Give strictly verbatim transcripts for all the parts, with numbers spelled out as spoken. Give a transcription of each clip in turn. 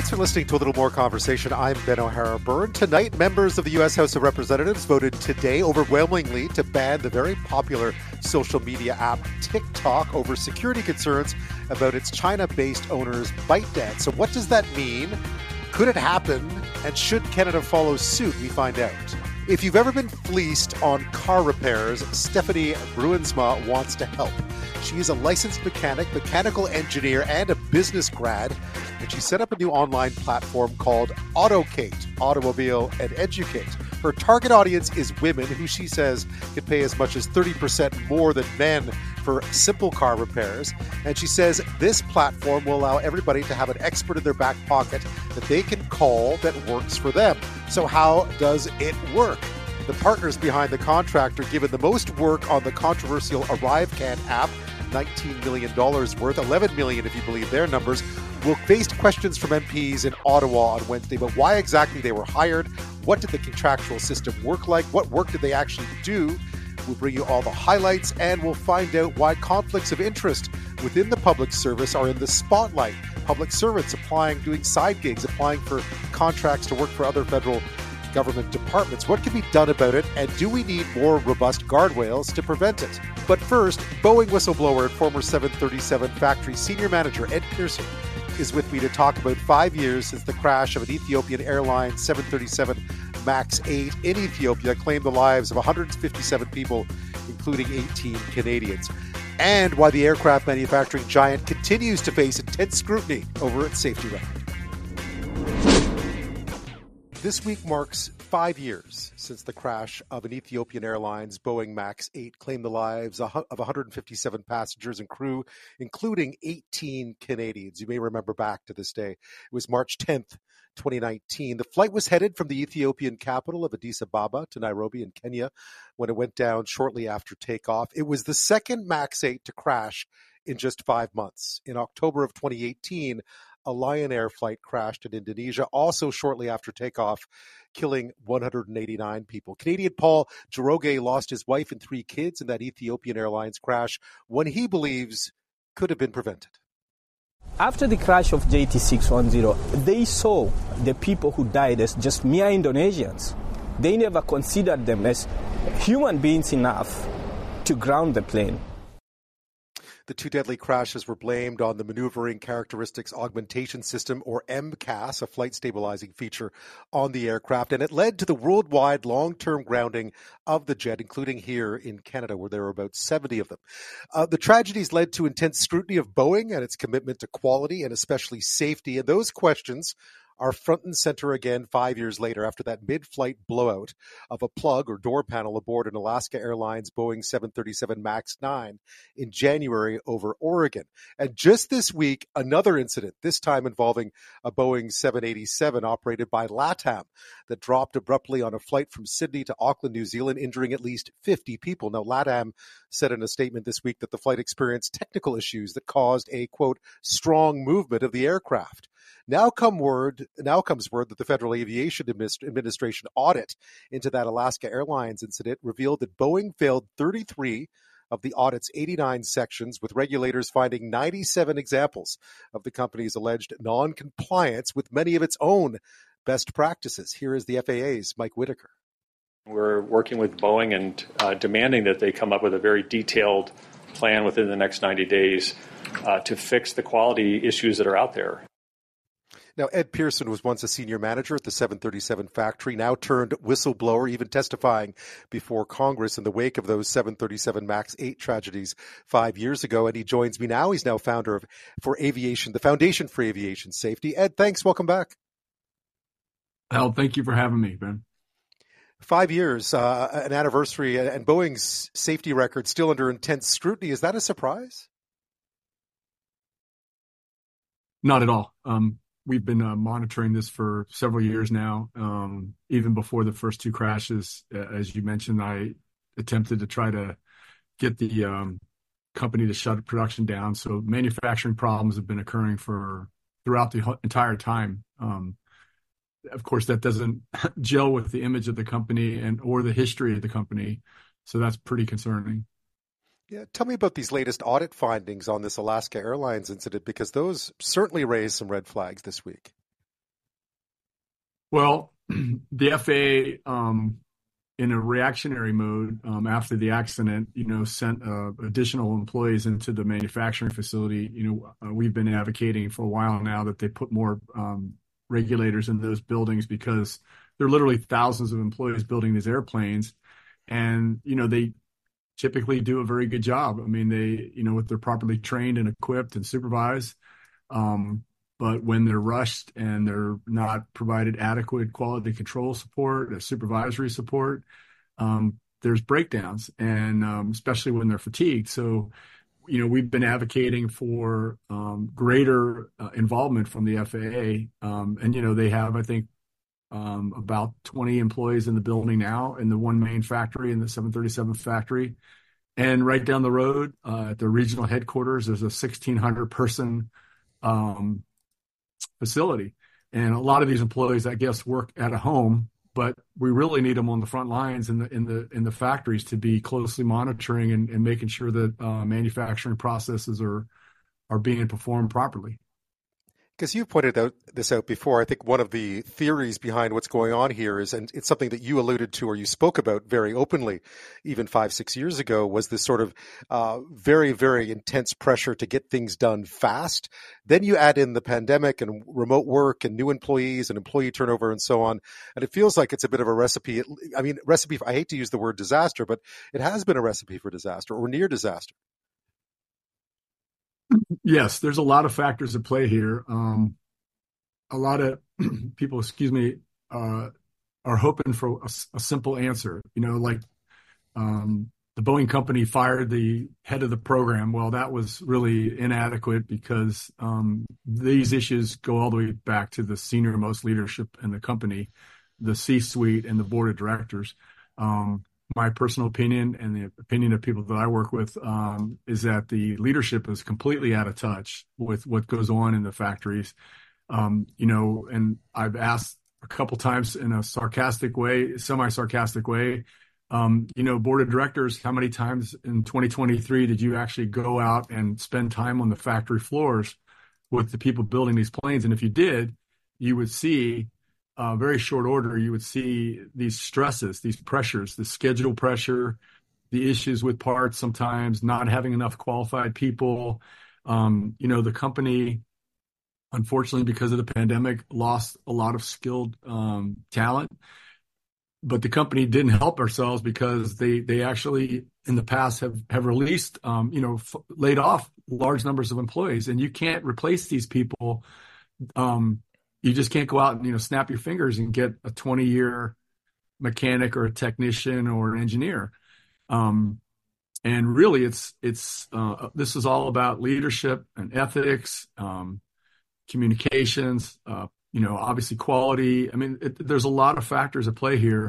Thanks for listening to A Little More Conversation. I'm Ben O'Hara-Byrne. Tonight, members of the U S House of Representatives voted today overwhelmingly to ban the very popular social media app TikTok over security concerns about its China-based owner's ByteDance. So what does that mean? Could it happen? And should Canada follow suit? We find out. If you've ever been fleeced on car repairs, Stephanie Bruinsma wants to help. She is a licensed mechanic, mechanical engineer, and a business grad, and she set up a new online platform called AutoCate, Automobile and Educate. Her target audience is women who she says can pay as much as thirty percent more than men for simple car repairs. And she says this platform will allow everybody to have an expert in their back pocket that they can call that works for them. So how does it work? The partners behind the contract are given the most work on the controversial ArriveCan app, nineteen million dollars worth, eleven million dollars if you believe their numbers, will face questions from M Ps in Ottawa on Wednesday. But why exactly they were hired? What did the contractual system work like? What work did they actually do? We'll bring you all the highlights, and we'll find out why conflicts of interest within the public service are in the spotlight. Public servants applying, doing side gigs, applying for contracts to work for other federal government departments. What can be done about it, and do we need more robust guardrails to prevent it? But first, Boeing whistleblower and former seven thirty-seven factory senior manager Ed Pearson is with me to talk about five years since the crash of an Ethiopian Airlines seven thirty-seven MAX eight in Ethiopia claimed the lives of one hundred fifty-seven people, including eighteen Canadians, and why the aircraft manufacturing giant continues to face intense scrutiny over its safety record. This week marks five years since the crash of an Ethiopian Airlines Boeing MAX eight claimed the lives of one hundred fifty-seven passengers and crew, including eighteen Canadians. You may remember back to this day. It was March tenth, twenty nineteen. The flight was headed from the Ethiopian capital of Addis Ababa to Nairobi in Kenya when it went down shortly after takeoff. It was the second MAX eight to crash in just five months. In October of twenty eighteen, a Lion Air flight crashed in Indonesia, also shortly after takeoff, killing one hundred eighty-nine people. Canadian Paul Njoroge lost his wife and three kids in that Ethiopian Airlines crash, one he believes could have been prevented. After the crash of J T six ten, they saw the people who died as just mere Indonesians. They never considered them as human beings enough to ground the plane. The two deadly crashes were blamed on the Maneuvering Characteristics Augmentation System, or M C A S, a flight stabilizing feature on the aircraft, and it led to the worldwide long-term grounding of the jet, including here in Canada, where there were about seventy of them. Uh, the tragedies led to intense scrutiny of Boeing and its commitment to quality and especially safety, and those questions are front and center again five years later after that mid-flight blowout of a plug or door panel aboard an Alaska Airlines Boeing seven thirty-seven MAX nine in January over Oregon. And just this week, another incident, this time involving a Boeing seven eighty-seven operated by LATAM that dropped abruptly on a flight from Sydney to Auckland, New Zealand, injuring at least fifty people. Now, LATAM said in a statement this week that the flight experienced technical issues that caused a, quote, strong movement of the aircraft. Now come word. Now comes word that the Federal Aviation Administration audit into that Alaska Airlines incident revealed that Boeing failed thirty-three of the audit's eighty-nine sections, with regulators finding ninety-seven examples of the company's alleged non-compliance with many of its own best practices. Here is the F A A's Mike Whitaker. We're working with Boeing and uh, demanding that they come up with a very detailed plan within the next ninety days uh, to fix the quality issues that are out there. Now, Ed Pearson was once a senior manager at the seven thirty-seven factory, now turned whistleblower, even testifying before Congress in the wake of those seven thirty-seven MAX eight tragedies five years ago. And he joins me now. He's now founder of for Aviation, the Foundation for Aviation Safety. Ed, thanks. Welcome back. Well, thank you for having me, Ben. Five years, uh, an anniversary, and Boeing's safety record still under intense scrutiny. Is that a surprise? Not at all. Um, We've been uh, monitoring this for several years now. Um, even before the first two crashes, uh, as you mentioned, I attempted to try to get the um, company to shut production down. So manufacturing problems have been occurring for throughout the entire time. Um, of course, that doesn't gel with the image of the company and or the history of the company. So that's pretty concerning. Yeah, tell me about these latest audit findings on this Alaska Airlines incident, because those certainly raised some red flags this week. Well, the F A A, um, in a reactionary mode um, after the accident, you know, sent uh, additional employees into the manufacturing facility. You know, uh, we've been advocating for a while now that they put more um, regulators in those buildings because there are literally thousands of employees building these airplanes, and you know they typically do a very good job. I mean, they, you know, if they're properly trained and equipped and supervised. Um, but when they're rushed and they're not provided adequate quality control support, or supervisory support, um, there's breakdowns, and um, especially when they're fatigued. So, you know, we've been advocating for um, greater uh, involvement from the F A A, um, and you know, they have, I think, um, about twenty employees in the building now in the one main factory, in the seven thirty-seven factory. And right down the road uh, at the regional headquarters, there's a sixteen hundred person um, facility. And a lot of these employees, I guess, work at a home, but we really need them on the front lines in the in the in the factories to be closely monitoring and, and making sure that uh, manufacturing processes are are being performed properly. Because you pointed out this out before, I think one of the theories behind what's going on here is, and it's something that you alluded to or you spoke about very openly, even five, six years ago, was this sort of uh, very, very intense pressure to get things done fast. Then you add in the pandemic and remote work and new employees and employee turnover and so on. And it feels like it's a bit of a recipe. I mean, recipe, I hate to use the word disaster, but it has been a recipe for disaster or near disaster. Yes, there's a lot of factors at play here. Um, a lot of people, excuse me, uh, are hoping for a, a simple answer. You know, like um, the Boeing company fired the head of the program. Well, that was really inadequate because um, these issues go all the way back to the senior most leadership in the company, the C-suite and the board of directors. Um, My personal opinion and the opinion of people that I work with um, is that the leadership is completely out of touch with what goes on in the factories. Um, you know, and I've asked a couple times in a sarcastic way, semi-sarcastic way, um, you know, board of directors, how many times in twenty twenty-three did you actually go out and spend time on the factory floors with the people building these planes? And if you did, you would see Uh, very short order, you would see these stresses, these pressures, the schedule pressure, the issues with parts sometimes, not having enough qualified people. Um, you know, the company, unfortunately, because of the pandemic, lost a lot of skilled um, talent. But the company didn't help ourselves because they they actually in the past have have released, um, you know, f- laid off large numbers of employees, and you can't replace these people. Um, You just can't go out and, you know, snap your fingers and get a twenty-year mechanic or a technician or an engineer. Um, and really, it's it's uh, this is all about leadership and ethics, um, communications, uh, you know, obviously quality. I mean, it, there's a lot of factors at play here,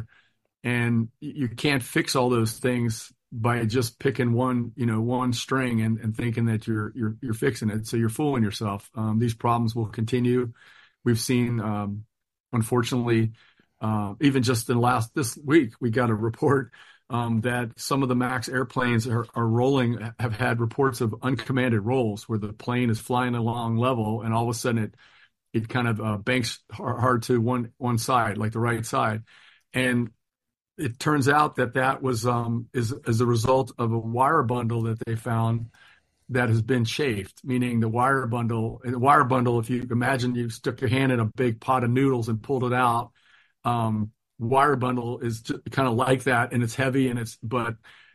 and you can't fix all those things by just picking one, you know, one string and, and thinking that you're you're you're fixing it. So you're fooling yourself. Um, these problems will continue. We've seen, um, unfortunately, uh, even just in the last this week, we got a report um, that some of the MAX airplanes are, are rolling, have had reports of uncommanded rolls where the plane is flying along level and all of a sudden it it kind of uh, banks hard to one one side, like the right side, and it turns out that that was um, is as a result of a wire bundle that they found that has been chafed, meaning the wire bundle. And the wire bundle, if you imagine you stuck your hand in a big pot of noodles and pulled it out, um, wire bundle is kind of like that, and it's heavy, and it's but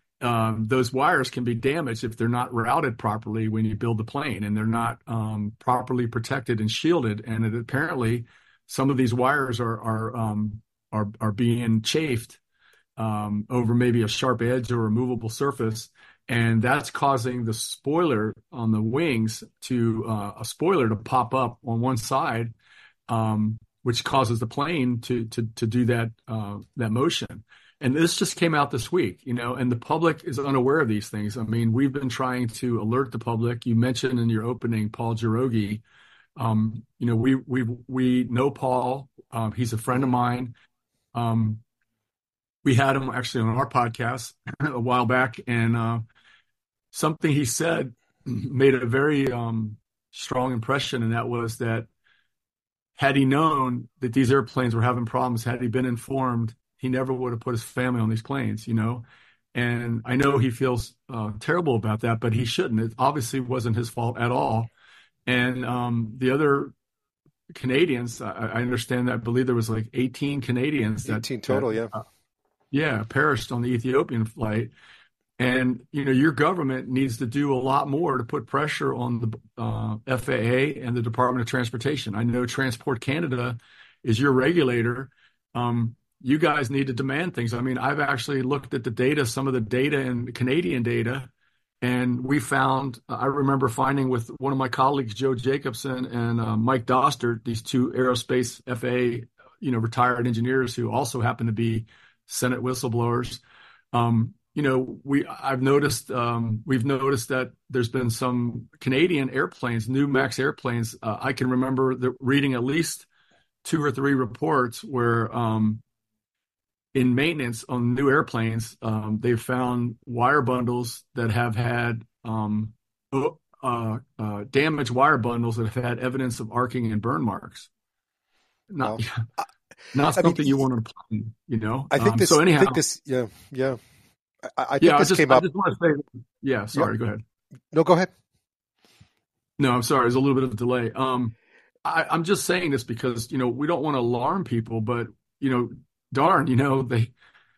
um, those wires can be damaged if they're not routed properly when you build the plane, and they're not um, properly protected and shielded. And it, apparently, some of these wires are are um, are, are being chafed um, over maybe a sharp edge or a movable surface. And that's causing the spoiler on the wings to uh, a spoiler to pop up on one side, um, which causes the plane to to to do that uh, that motion. And this just came out this week, you know, and the public is unaware of these things. I mean, we've been trying to alert the public. You mentioned in your opening Paul Girogi. Um, you know, we we we know Paul. Um, he's a friend of mine. Um, we had him actually on our podcast a while back, and uh, something he said made a very um, strong impression, and that was that had he known that these airplanes were having problems, had he been informed, he never would have put his family on these planes, you know? And I know he feels uh, terrible about that, but he shouldn't. It obviously wasn't his fault at all. And um, the other Canadians, I, I understand that, I believe there was like eighteen Canadians that eighteen total, that, yeah. Uh, yeah, perished on the Ethiopian flight. And, you know, your government needs to do a lot more to put pressure on the uh, F A A and the Department of Transportation. I know Transport Canada is your regulator. Um, you guys need to demand things. I mean, I've actually looked at the data, some of the data and Canadian data, and we found, I remember finding with one of my colleagues, Joe Jacobson and uh, Mike Dostert, these two aerospace F A A, you know, retired engineers who also happen to be Senate whistleblowers. Um, You know, we I've noticed um, we've noticed that there's been some Canadian airplanes, new MAX airplanes. Uh, I can remember the, reading at least two or three reports where um, in maintenance on new airplanes, um, they've found wire bundles that have had um, uh, uh, damaged wire bundles that have had evidence of arcing and burn marks. Not, well, not something I mean, you want to plan, you know. I think um, this. So anyhow, I think this. Yeah, yeah. I, I think yeah, this I just, came I up. just want to say, yeah, sorry, yeah. Go ahead. No, go ahead. No, I'm sorry. There's a little bit of a delay. Um, I, I'm just saying this because, you know, we don't want to alarm people, but, you know, darn, you know, they,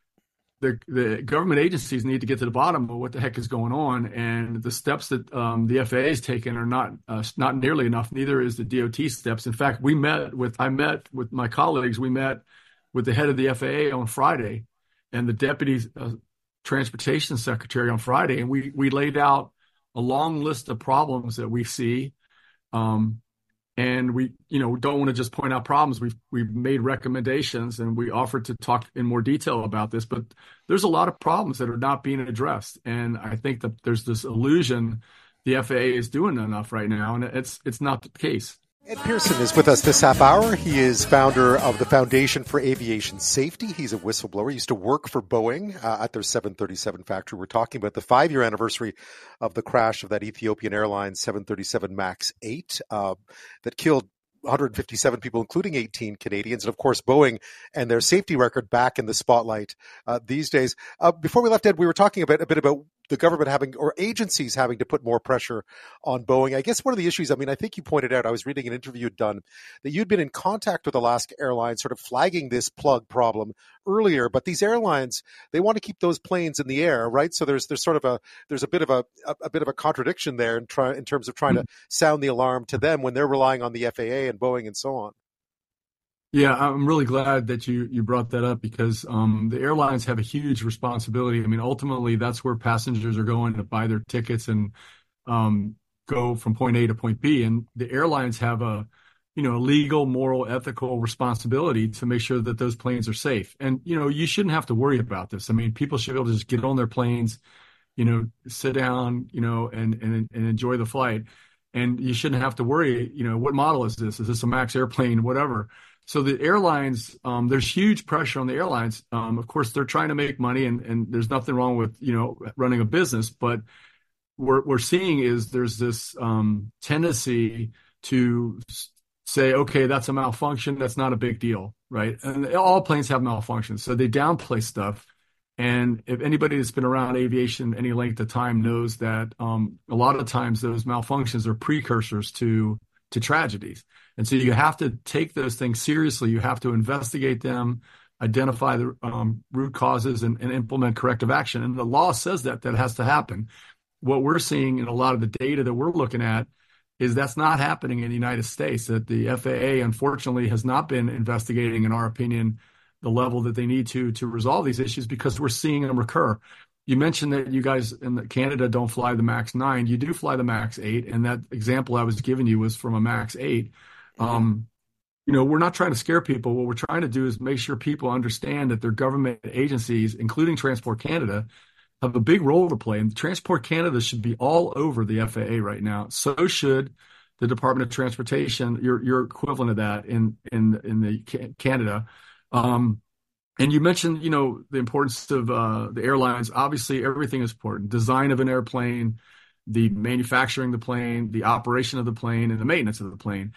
the the government agencies need to get to the bottom of what the heck is going on. And the steps that um, the F A A has taken are not uh, not nearly enough. Neither is the D O T steps. In fact, we met with, I met with my colleagues. We met with the head of the F A A on Friday and the deputy uh, transportation secretary on Friday, and we we laid out a long list of problems that we see, um, and we you know don't want to just point out problems. We've we've made recommendations, and we offered to talk in more detail about this. But there's a lot of problems that are not being addressed, and I think that there's this illusion the F A A is doing enough right now, and it's it's not the case. Ed Pearson is with us this half hour. He is founder of the Foundation for Aviation Safety. He's a whistleblower. He used to work for Boeing uh, at their seven thirty-seven factory. We're talking about the five-year anniversary of the crash of that Ethiopian Airlines seven thirty-seven MAX eight uh, that killed one hundred fifty-seven people, including eighteen Canadians. And of course, Boeing and their safety record back in the spotlight uh, these days. Uh, before we left, Ed, we were talking about a bit about the government having, or agencies having to put more pressure on Boeing. I guess one of the issues, I mean, I think you pointed out, I was reading an interview you'd done, that you'd been in contact with Alaska Airlines sort of flagging this plug problem earlier, but these airlines, they want to keep those planes in the air, right? So there's there's sort of a, there's a bit of a, a, a bit of a contradiction there in, try, in terms of trying to sound the alarm to them when they're relying on the F A A and Boeing and so on. Yeah, I'm really glad that you, you brought that up because um, the airlines have a huge responsibility. I mean, ultimately, that's where passengers are going to buy their tickets and um, go from point A to point B. And the airlines have a, you know, legal, moral, ethical responsibility to make sure that those planes are safe. And, you know, you shouldn't have to worry about this. I mean, people should be able to just get on their planes, you know, sit down, you know, and and, and enjoy the flight. And you shouldn't have to worry, you know, what model is this? Is this a MAX airplane, whatever? So the airlines, um, there's huge pressure on the airlines. Um, of course, they're trying to make money, and, and there's nothing wrong with, you know, running a business. But what we're seeing is there's this um, tendency to say, okay, that's a malfunction. That's not a big deal, right? And all planes have malfunctions, so they downplay stuff. And if anybody that's been around aviation any length of time knows that um, a lot of times those malfunctions are precursors to to tragedies. And so you have to take those things seriously. You have to investigate them, identify the um, root causes, and, and implement corrective action. And the law says that that has to happen. What we're seeing in a lot of the data that we're looking at is that's not happening in the United States, that the F A A, unfortunately, has not been investigating, in our opinion, the level that they need to to resolve these issues because we're seeing them recur. You mentioned that you guys in Canada don't fly the MAX nine. You do fly the MAX eight, and that example I was giving you was from a MAX eight. Um, you know, we're not trying to scare people. What we're trying to do is make sure people understand that their government agencies, including Transport Canada, have a big role to play. And Transport Canada should be all over the F A A right now. So should the Department of Transportation, your your equivalent of that in in in the Canada. Um, And you mentioned, you know, the importance of uh, the airlines. Obviously, everything is important. Design of an airplane, the manufacturing of the plane, the operation of the plane, and the maintenance of the plane.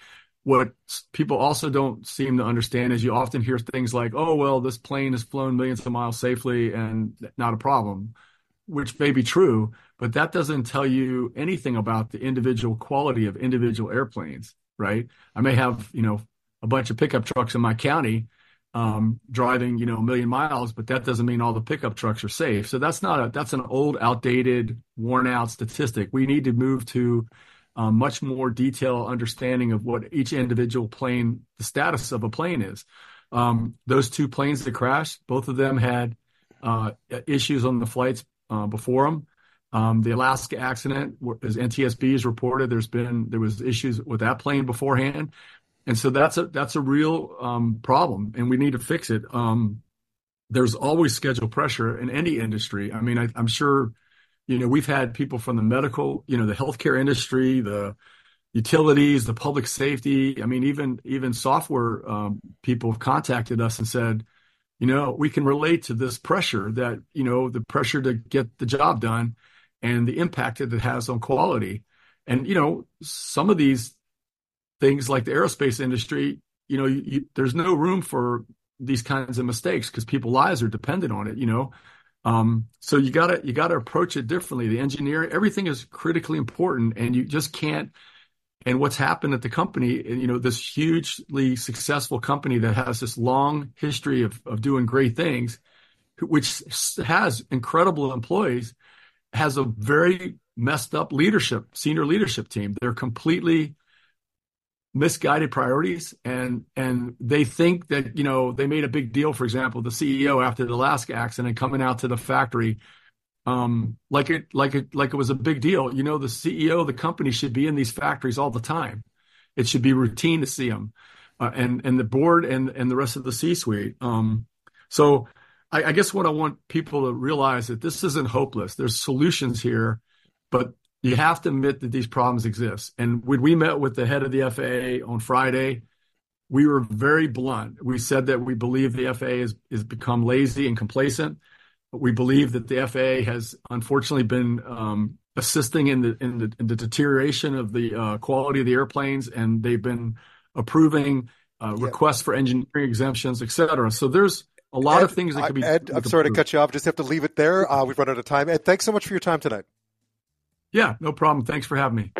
what people also don't seem to understand is you often hear things like, oh, well, this plane has flown millions of miles safely and not a problem, which may be true, but that doesn't tell you anything about the individual quality of individual airplanes, right? I may have, you know, a bunch of pickup trucks in my county um, driving, you know, a million miles, but that doesn't mean all the pickup trucks are safe. So that's not a, that's an old, outdated, worn out statistic. We need to move to a much more detailed understanding of what each individual plane, the status of a plane is. Um, those two planes that crashed, both of them had uh, issues on the flights uh, before them. Um, the Alaska accident, as N T S B has reported, there's been there was issues with that plane beforehand, and so that's a that's a real um, problem, and we need to fix it. Um, there's always schedule pressure in any industry. I mean, I, I'm sure. You know, we've had people from the medical, you know, the healthcare industry, the utilities, the public safety. I mean, even even software um, people have contacted us and said, you know, we can relate to this pressure that, you know, the pressure to get the job done and the impact that it has on quality. And, you know, some of these things like the aerospace industry, you know, you, you, there's no room for these kinds of mistakes because people's lives are dependent on it, you know. Um, so you gotta, you gotta approach it differently. The engineering, everything is critically important, and you just can't, and what's happened at the company, you know, this hugely successful company that has this long history of, of doing great things, which has incredible employees, has a very messed up leadership, senior leadership team. They're completely misguided priorities, and and they think that, you know, they made a big deal, for example, the C E O after the Alaska accident coming out to the factory um like it like it like it was a big deal. You know, the C E O of the company should be in these factories all the time. It should be routine to see them, uh, and and the board and and the rest of the C-suite. Um so I, I guess what I want people to realize that this isn't hopeless. There's solutions here, but you have to admit that these problems exist. And when we met with the head of the F A A on Friday, we were very blunt. We said that we believe the F A A has, has become lazy and complacent. We believe that the F A A has unfortunately been um, assisting in the, in the in the deterioration of the uh, quality of the airplanes, and they've been approving uh, yeah. requests for engineering exemptions, et cetera. So there's a lot Ed, of things that could be. Ed, I'm sorry to cut you off. Just have to leave it there. Uh, we've run out of time. Ed, thanks so much for your time tonight. Yeah, no problem. Thanks for having me.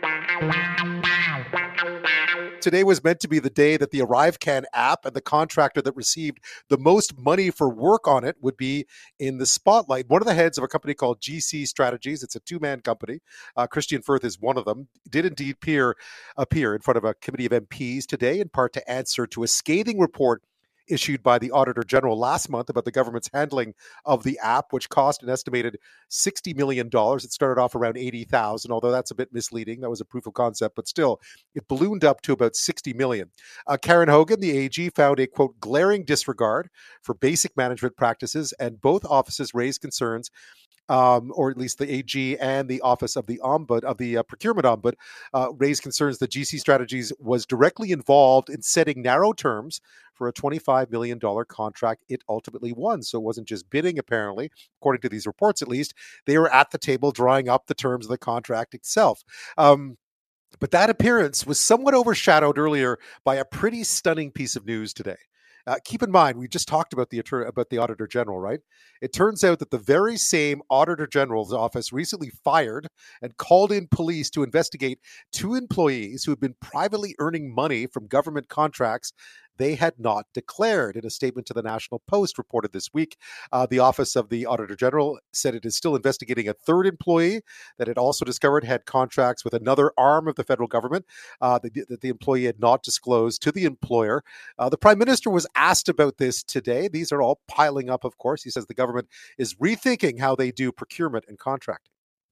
Today was meant to be the day that the ArriveCan app and the contractor that received the most money for work on it would be in the spotlight. One of the heads of a company called G C Strategies, it's a two-man company, uh, Christian Firth is one of them, did indeed appear, appear in front of a committee of M Ps today, in part to answer to a scathing report issued by the Auditor General last month about the government's handling of the app, which cost an estimated sixty million dollars. It started off around eighty thousand dollars, although that's a bit misleading. That was a proof of concept, but still, it ballooned up to about sixty million dollars. Uh, Karen Hogan, the A G, found a, quote, glaring disregard for basic management practices, and both offices raised concerns, Um, or at least the A G and the Office of the Ombud, of the uh, Procurement Ombud, uh, raised concerns that G C Strategies was directly involved in setting narrow terms for a twenty-five million dollars contract it ultimately won. So it wasn't just bidding, apparently, according to these reports at least. They were at the table drawing up the terms of the contract itself. Um, but that appearance was somewhat overshadowed earlier by a pretty stunning piece of news today. Uh, keep in mind, we just talked about the about the Auditor General, right? It turns out that the very same Auditor General's office recently fired and called in police to investigate two employees who had been privately earning money from government contracts they had not declared. In a statement to the National Post reported this week, uh, the Office of the Auditor General said it is still investigating a third employee that it also discovered had contracts with another arm of the federal government uh, that, that the employee had not disclosed to the employer. Uh, the Prime Minister was asked about this today. These are all piling up, of course. He says the government is rethinking how they do procurement and contracting.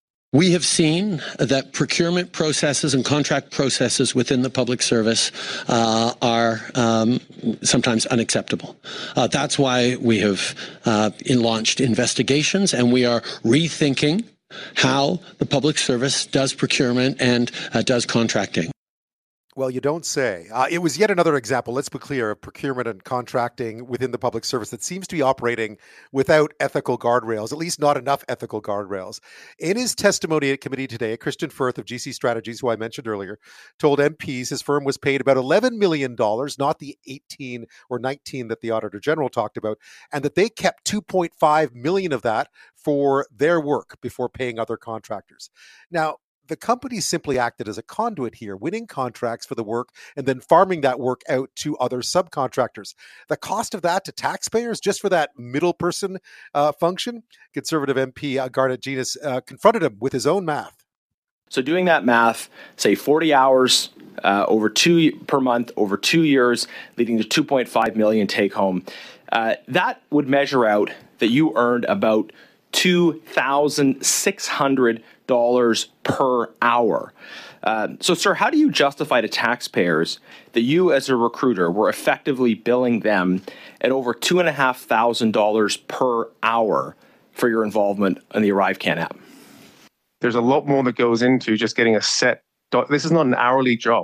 We have seen that procurement processes and contract processes within the public service uh, are um, sometimes unacceptable. Uh, that's why we have uh, in launched investigations, and we are rethinking how the public service does procurement and uh, does contracting. Well, you don't say. Uh, it was yet another example, let's be clear, of procurement and contracting within the public service that seems to be operating without ethical guardrails, at least not enough ethical guardrails. In his testimony at committee today, Christian Firth of G C Strategies, who I mentioned earlier, told M Ps his firm was paid about eleven million dollars, not the eighteen or nineteen that the Auditor General talked about, and that they kept two point five million dollars of that for their work before paying other contractors. Now, the company simply acted as a conduit here, winning contracts for the work and then farming that work out to other subcontractors. The cost of that to taxpayers, just for that middle person uh, function, Conservative M P uh, Garnet Jenas uh, confronted him with his own math. So doing that math, say forty hours uh, over two per month over two years, leading to two point five million take home, uh, that would measure out that you earned about two thousand six hundred dollars per hour. Uh, so, sir, how do you justify to taxpayers that you, as a recruiter, were effectively billing them at over two thousand five hundred dollars per hour for your involvement in the ArriveCan app? There's a lot more that goes into just getting a set. This is not an hourly job.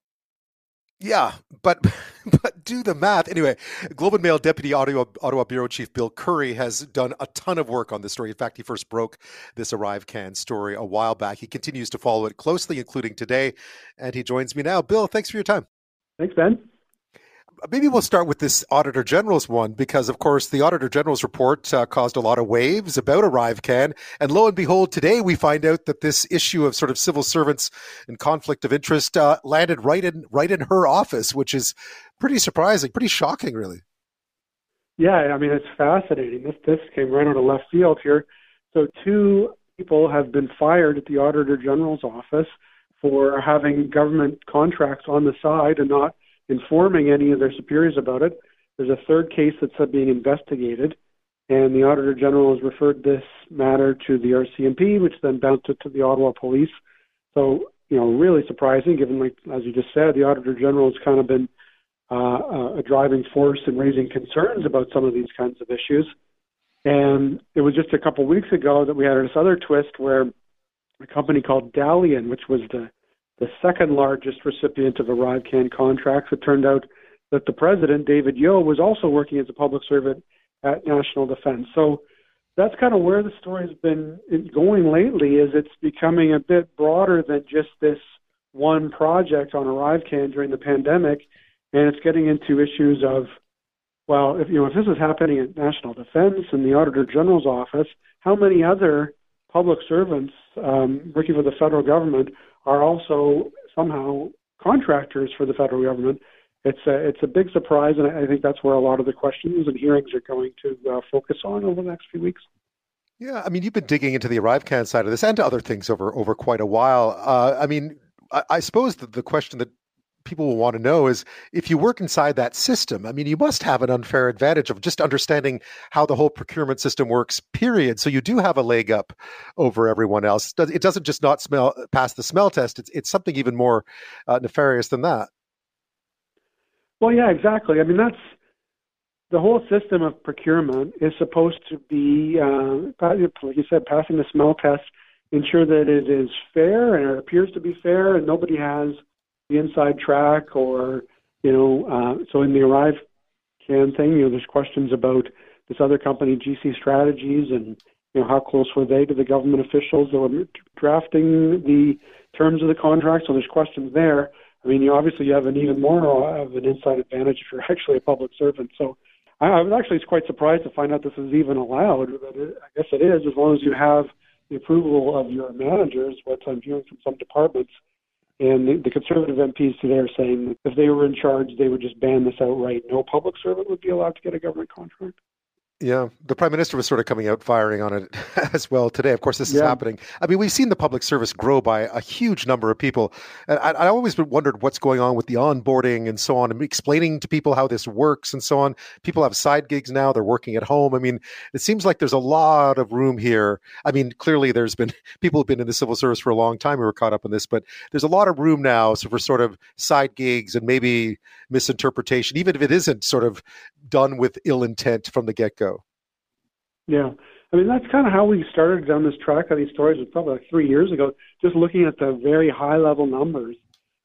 Yeah, but but do the math. Anyway, Globe and Mail Deputy Ottawa, Ottawa Bureau Chief Bill Curry has done a ton of work on this story. In fact, he first broke this ArriveCan story a while back. He continues to follow it closely, including today, and he joins me now. Bill, thanks for your time. Thanks, Ben. Maybe we'll start with this Auditor General's one, because, of course, the Auditor General's report uh, caused a lot of waves about ArriveCan. And lo and behold, today we find out that this issue of sort of civil servants and conflict of interest uh, landed right in right in her office, which is pretty surprising, pretty shocking, really. Yeah, I mean, it's fascinating. This, this came right out of left field here. So two people have been fired at the Auditor General's office for having government contracts on the side and not informing any of their superiors about it. There's a third case that's being investigated, and the Auditor General has referred this matter to the R C M P, which then bounced it to the Ottawa Police. So, you know, really surprising, given, like, as you just said, the Auditor General has kind of been uh, a driving force in raising concerns about some of these kinds of issues. And it was just a couple of weeks ago that we had this other twist where a company called Dalian, which was the the second largest recipient of ArriveCan contracts, it turned out that the president, David Yeo, was also working as a public servant at National Defence. So that's kind of where the story's been going lately, is it's becoming a bit broader than just this one project on ArriveCan during the pandemic, and it's getting into issues of, well, if you know if this is happening at National Defence and the Auditor General's office, how many other public servants um, working for the federal government are also somehow contractors for the federal government? It's a, it's a big surprise, and I think that's where a lot of the questions and hearings are going to uh, focus on over the next few weeks. Yeah, I mean, you've been digging into the ArriveCan side of this and to other things over, over quite a while. Uh, I mean, I, I suppose the, the question that people will want to know is, if you work inside that system, I mean, you must have an unfair advantage of just understanding how the whole procurement system works, period. So you do have a leg up over everyone else. It doesn't just not smell pass the smell test. It's, it's something even more uh, nefarious than that. Well, yeah, exactly. I mean, that's the whole system of procurement is supposed to be, uh, like you said, passing the smell test, ensure that it is fair and it appears to be fair and nobody has the inside track, or, you know, uh, so in the ArriveCan thing, you know, there's questions about this other company, G C Strategies, and, you know, how close were they to the government officials that were drafting the terms of the contract? So there's questions there. I mean, you obviously you have an even more of an inside advantage if you're actually a public servant. So I, I was actually quite surprised to find out this is even allowed. But it, I guess it is, as long as you have the approval of your managers, what I'm hearing from some departments. And the, the Conservative M Ps today are saying that if they were in charge, they would just ban this outright. No public servant would be allowed to get a government contract. Yeah, the Prime Minister was sort of coming out firing on it as well today. Of course, this is yeah. happening. I mean, we've seen the public service grow by a huge number of people. And I, I always wondered what's going on with the onboarding and so on, and explaining to people how this works and so on. People have side gigs now. They're working at home. I mean, it seems like there's a lot of room here. I mean, clearly there's been people who've been in the civil service for a long time who are caught up in this, but there's a lot of room now for sort of side gigs and maybe misinterpretation, even if it isn't sort of done with ill intent from the get-go. Yeah. I mean, that's kind of how we started down this track of these stories. It was probably like three years ago, just looking at the very high-level numbers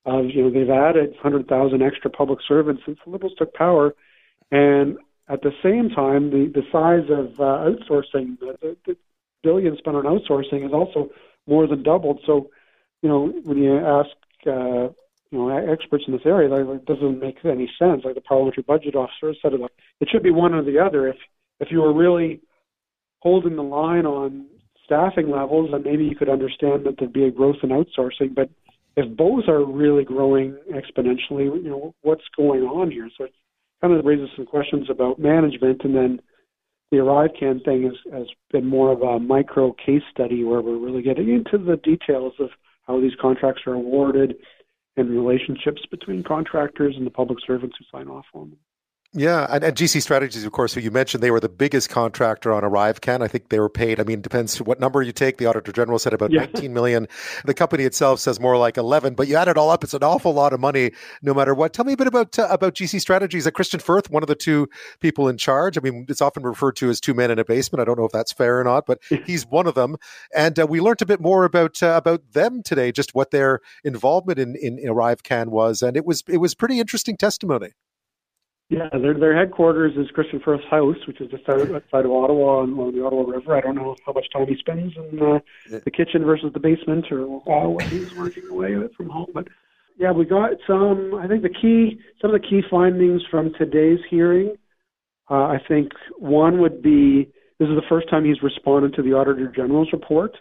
of, you know, they've added one hundred thousand extra public servants since the Liberals took power. And at the same time, the, the size of uh, outsourcing, the, the, the billion spent on outsourcing is also more than doubled. So, you know, when you ask, uh, you know, experts in this area, like, it doesn't make any sense. Like the parliamentary budget officer said it, like, it should be one or the other. If if you were really holding the line on staffing levels, then maybe you could understand that there'd be a growth in outsourcing. But if both are really growing exponentially, you know, what's going on here? So it kind of raises some questions about management. And then the ArriveCan thing has, has been more of a micro case study where we're really getting into the details of how these contracts are awarded and relationships between contractors and the public servants who sign off on them. Yeah, and, and G C Strategies, of course, who you mentioned, they were the biggest contractor on ArriveCan. I think they were paid, I mean, depends what number you take. The Auditor General said about yeah. nineteen million. The company itself says more like eleven, but you add it all up, it's an awful lot of money no matter what. Tell me a bit about uh, about G C Strategies. Uh, Christian Firth, one of the two people in charge. I mean, it's often referred to as two men in a basement. I don't know if that's fair or not, but he's one of them. And uh, we learned a bit more about uh, about them today, just what their involvement in, in ArriveCan was. And it was it was pretty interesting testimony. Yeah, their their headquarters is Christian Firth's house, which is just outside of Ottawa on, on the Ottawa River. I don't know how much time he spends in uh, the kitchen versus the basement, or uh, what he's working away with from home. But yeah, we got some. I think the key, some of the key findings from today's hearing. Uh, I think one would be this is the first time he's responded to the Auditor General's report,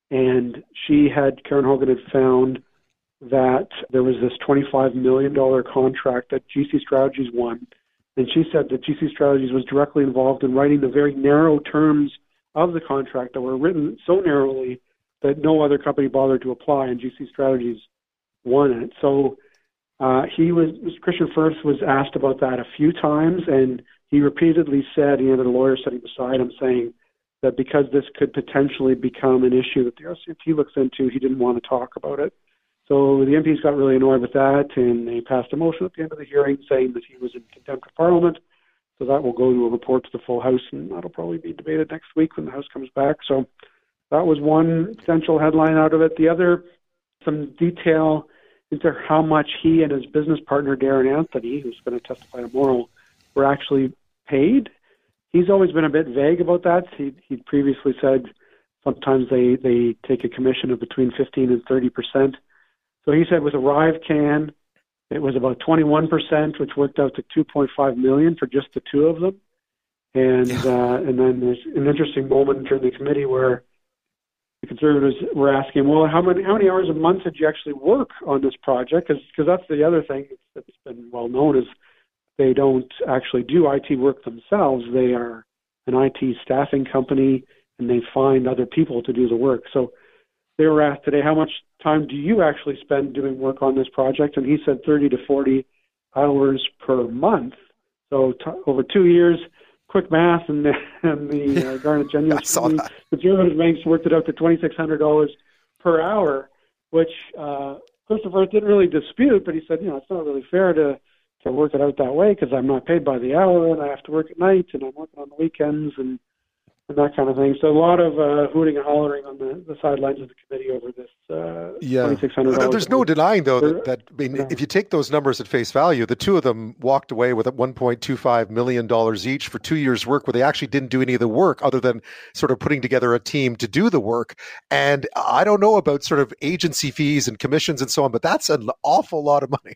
and she had Karen Hogan had found that there was this twenty-five million dollars contract that G C Strategies won. And she said that G C Strategies was directly involved in writing the very narrow terms of the contract that were written so narrowly that no other company bothered to apply, and G C Strategies won it. So uh, he was Christian Firth was asked about that a few times, and he repeatedly said, he had a lawyer sitting beside him saying that because this could potentially become an issue that the R C M P looks into, he didn't want to talk about it. So the M Ps got really annoyed with that, and they passed a motion at the end of the hearing saying that he was in contempt of Parliament. So that will go to a report to the full House, and that'll probably be debated next week when the House comes back. So that was one potential headline out of it. The other, some detail into how much he and his business partner, Darren Anthony, who's going to testify tomorrow, were actually paid. He's always been a bit vague about that. He he previously said sometimes they, they take a commission of between fifteen and thirty percent. So he said with ArriveCan, it was about twenty-one percent, which worked out to two point five million dollars for just the two of them. And yeah. uh, and then there's an interesting moment during the committee where the Conservatives were asking, well, how many how many hours a month did you actually work on this project? Because that's the other thing that's been well known is they don't actually do I T work themselves. They are an I T staffing company, and they find other people to do the work. So they were asked today, how much time do you actually spend doing work on this project? And he said thirty to forty hours per month. So t- over two years, quick math, and the, and the uh, Garnet Genuous Conservative banks worked it out to twenty-six hundred dollars per hour, which uh, Christopher didn't really dispute, but he said, you know, it's not really fair to, to work it out that way because I'm not paid by the hour, and I have to work at night, and I'm working on the weekends, and and that kind of thing. So a lot of uh, hooting and hollering on the, the sidelines of the committee over this uh, yeah. twenty-six hundred dollars. There's no denying, though, that, that I mean, yeah. if you take those numbers at face value, the two of them walked away with one point two five million dollars each for two years' work where they actually didn't do any of the work other than sort of putting together a team to do the work. And I don't know about sort of agency fees and commissions and so on, but that's an awful lot of money.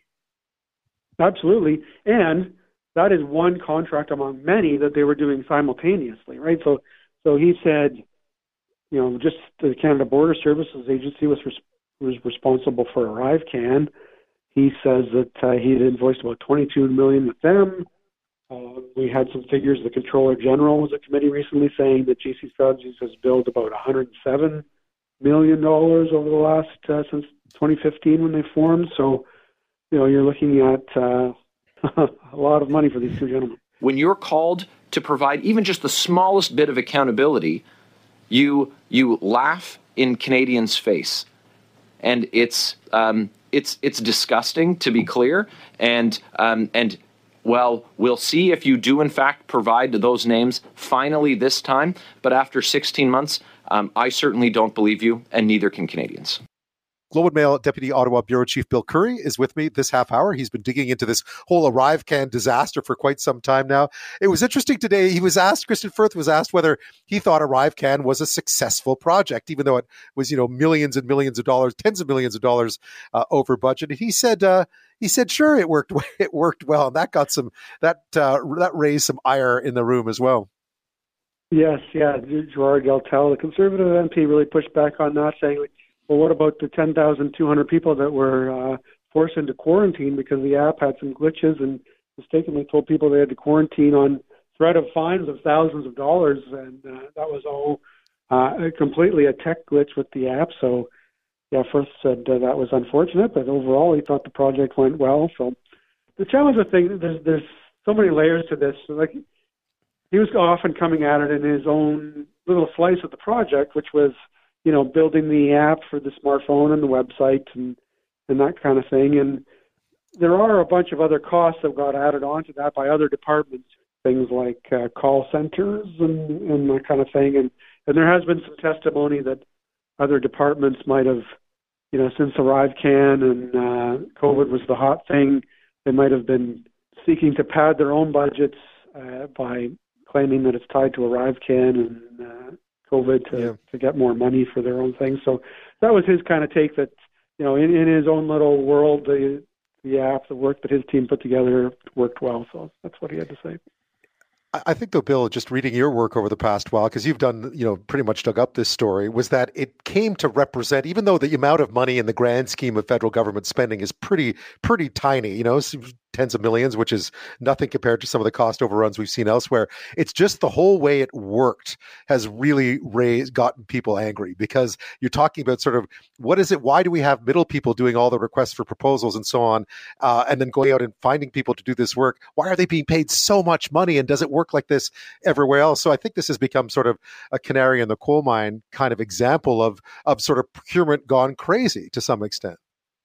Absolutely. And that is one contract among many that they were doing simultaneously, right? So So he said, you know, just the Canada Border Services Agency was res- was responsible for ArriveCan. He says that uh, he had invoiced about twenty-two million dollars with them. Uh, we had some figures. The Controller General was at committee recently saying that G C Strategies has billed about one hundred seven million dollars over the last uh, since twenty fifteen when they formed. So, you know, you're looking at uh, a lot of money for these two gentlemen. When you're called to provide even just the smallest bit of accountability, you you laugh in Canadians' face, and it's um, it's it's disgusting, to be clear. And um, and well, we'll see if you do in fact provide those names finally this time. But after sixteen months, um, I certainly don't believe you, and neither can Canadians. Globe and Mail Deputy Ottawa Bureau Chief Bill Curry is with me this half hour. He's been digging into this whole ArriveCan disaster for quite some time now. It was interesting today. He was asked, Kristen Firth was asked whether he thought ArriveCan was a successful project, even though it was, you know, millions and millions of dollars, tens of millions of dollars uh, over budget. And he said, uh, he said, sure, it worked. It worked well, and that got some that uh, that raised some ire in the room as well. Yes, yeah. Gerard Galtel, the Conservative M P, really pushed back on that, saying, well, what about the ten thousand two hundred people that were uh, forced into quarantine because the app had some glitches and mistakenly told people they had to quarantine on threat of fines of thousands of dollars, and uh, that was all uh, completely a tech glitch with the app. So, yeah, Firth said uh, that was unfortunate, but overall he thought the project went well. So the challenge with things, there's, there's so many layers to this. Like, he was often coming at it in his own little slice of the project, which was, you know, building the app for the smartphone and the website and, and that kind of thing. And there are a bunch of other costs that got added onto that by other departments, things like uh, call centers and, and that kind of thing. And, and there has been some testimony that other departments might have, you know, since ArriveCan and uh, COVID was the hot thing, they might have been seeking to pad their own budgets uh, by claiming that it's tied to ArriveCan and uh, COVID to, yeah. to get more money for their own thing. So that was his kind of take that, you know, in, in his own little world, the the app, the work that his team put together worked well. So that's what he had to say. I think, though, Bill, just reading your work over the past while, because you've done, you know, pretty much dug up this story, was that it came to represent, even though the amount of money in the grand scheme of federal government spending is pretty, pretty tiny, you know, tens of millions, which is nothing compared to some of the cost overruns we've seen elsewhere. It's just the whole way it worked has really raised, gotten people angry, because you're talking about sort of, what is it? Why do we have middle people doing all the requests for proposals and so on, uh, and then going out and finding people to do this work? Why are they being paid so much money, and does it work like this everywhere else? So I think this has become sort of a canary in the coal mine kind of example of of sort of procurement gone crazy to some extent.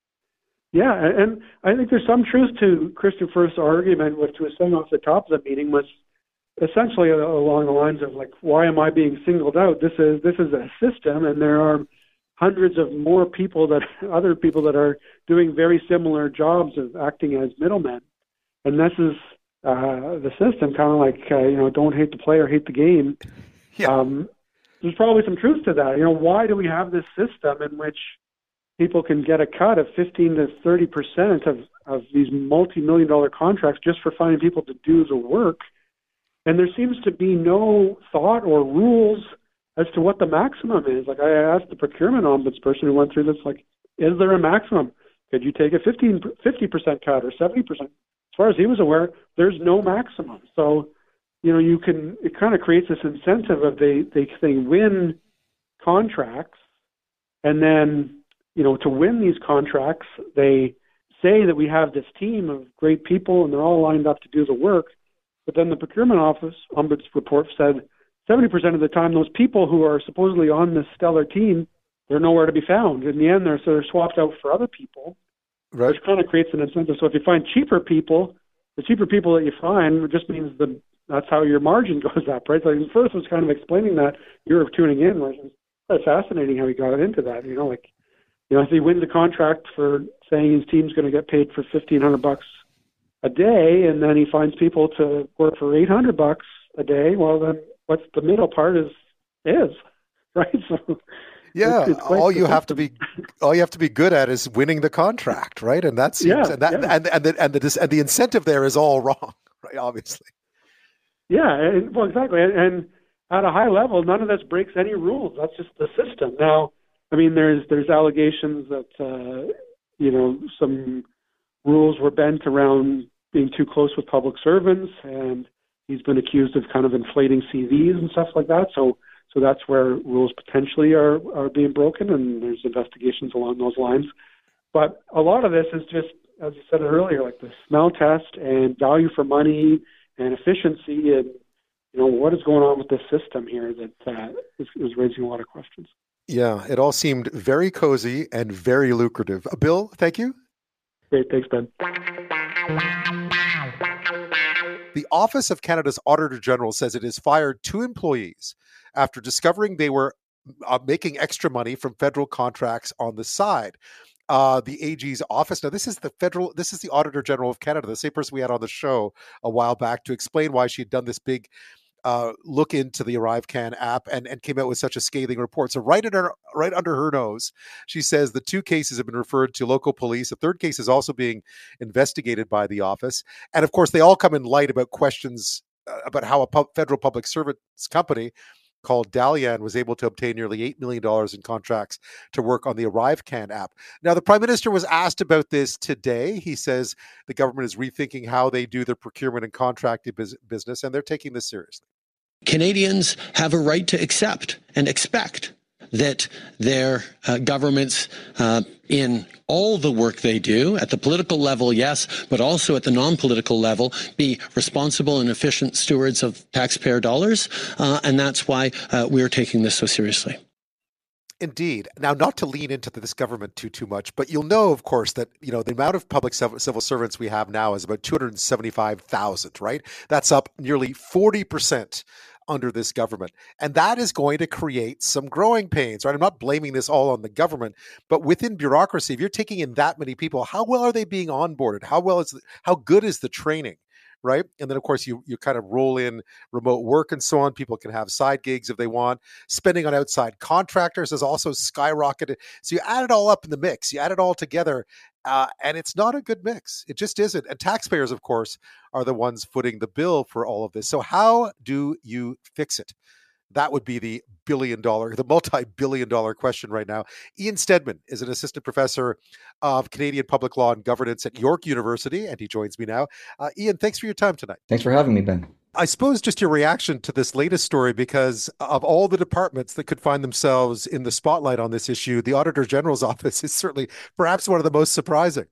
Yeah, and I think there's some truth to Kristen Firth's argument, which was saying off the top of the meeting, was essentially along the lines of, like, why am I being singled out? This is this is a system, and there are hundreds of more people, that other people that are doing very similar jobs of acting as middlemen, and this is uh, the system. Kind of like uh, you know, don't hate the player, hate the game. Yeah. Um, there's probably some truth to that. You know, why do we have this system in which people can get a cut of fifteen to thirty percent of, of these multi-million dollar contracts just for finding people to do the work? And there seems to be no thought or rules as to what the maximum is. Like, I asked the procurement ombudsperson who went through this, like, is there a maximum? Could you take a fifteen, fifty percent cut or seventy percent? As far as he was aware, there's no maximum. So, you know, you can, it kind of creates this incentive of they, they, they win contracts, and then, you know, to win these contracts, they say that we have this team of great people and they're all lined up to do the work. But then the procurement office ombuds report said seventy percent of the time, those people who are supposedly on this stellar team, they're nowhere to be found. In the end, they're sort of swapped out for other people, right, which kind of creates an incentive. So if you find cheaper people, the cheaper people that you find, it just means the that's how your margin goes up, right? So Firth was kind of explaining that. You were tuning in, which was quite fascinating how he got into that. You know, like, you know, if he wins a contract for saying his team's going to get paid for fifteen hundred bucks a day, and then he finds people to work for eight hundred bucks a day, well, then what's the middle part is is right. So yeah, it's, it's all you have to be all you have to be good at is winning the contract, right? And that's yeah, and that yeah. and and the, and the and the incentive there is all wrong, right? Obviously. Yeah, and, well, exactly, and, and at a high level, none of this breaks any rules. That's just the system. Now, I mean, there's there's allegations that uh, you know, some rules were bent around being too close with public servants, and he's been accused of kind of inflating C Vs and stuff like that. So so that's where rules potentially are are being broken, and there's investigations along those lines. But a lot of this is just, as you said earlier, like the smell test and value for money and efficiency, and you know, what is going on with this system here that uh, is, is raising a lot of questions. Yeah, it all seemed very cozy and very lucrative. Uh, Bill, thank you. Great, thanks, Ben. The Office of Canada's Auditor General says it has fired two employees after discovering they were uh, making extra money from federal contracts on the side. Uh, the A G's office. Now, this is the federal, this is the Auditor General of Canada, the same person we had on the show a while back to explain why she'd done this big uh, look into the ArriveCan app and, and came out with such a scathing report. So right under, right under her nose, she says the two cases have been referred to local police. A third case is also being investigated by the office. And of course, they all come in light about questions uh, about how a pu- federal public service company called Dalian was able to obtain nearly eight million dollars in contracts to work on the ArriveCan app. Now, the Prime Minister was asked about this today. He says the government is rethinking how they do their procurement and contracting business, and they're taking this seriously. Canadians have a right to accept and expect that their uh, governments uh, in all the work they do at the political level, yes, but also at the non-political level, be responsible and efficient stewards of taxpayer dollars. Uh, and that's why uh, we're taking this so seriously. Indeed. Now, not to lean into this government too, too much, but you'll know, of course, that, you know, the amount of public civil servants we have now is about two hundred seventy-five thousand, right? That's up nearly forty percent under this government. And that is going to create some growing pains, right? I'm not blaming this all on the government, but within bureaucracy, if you're taking in that many people, how well are they being onboarded? How well is, the, how good is the training? Right. And then, of course, you you kind of roll in remote work and so on. People can have side gigs if they want. Spending on outside contractors has also skyrocketed. So you add it all up in the mix. You add it all together, uh, and it's not a good mix. It just isn't. And taxpayers, of course, are the ones footing the bill for all of this. So how do you fix it? That would be the billion dollar, the multi-billion dollar question right now. Ian Stedman is an assistant professor of Canadian public law and governance at York University, and he joins me now. Uh, Ian, thanks for your time tonight. Thanks for having me, Ben. I suppose just your reaction to this latest story, because of all the departments that could find themselves in the spotlight on this issue, the Auditor General's office is certainly perhaps one of the most surprising.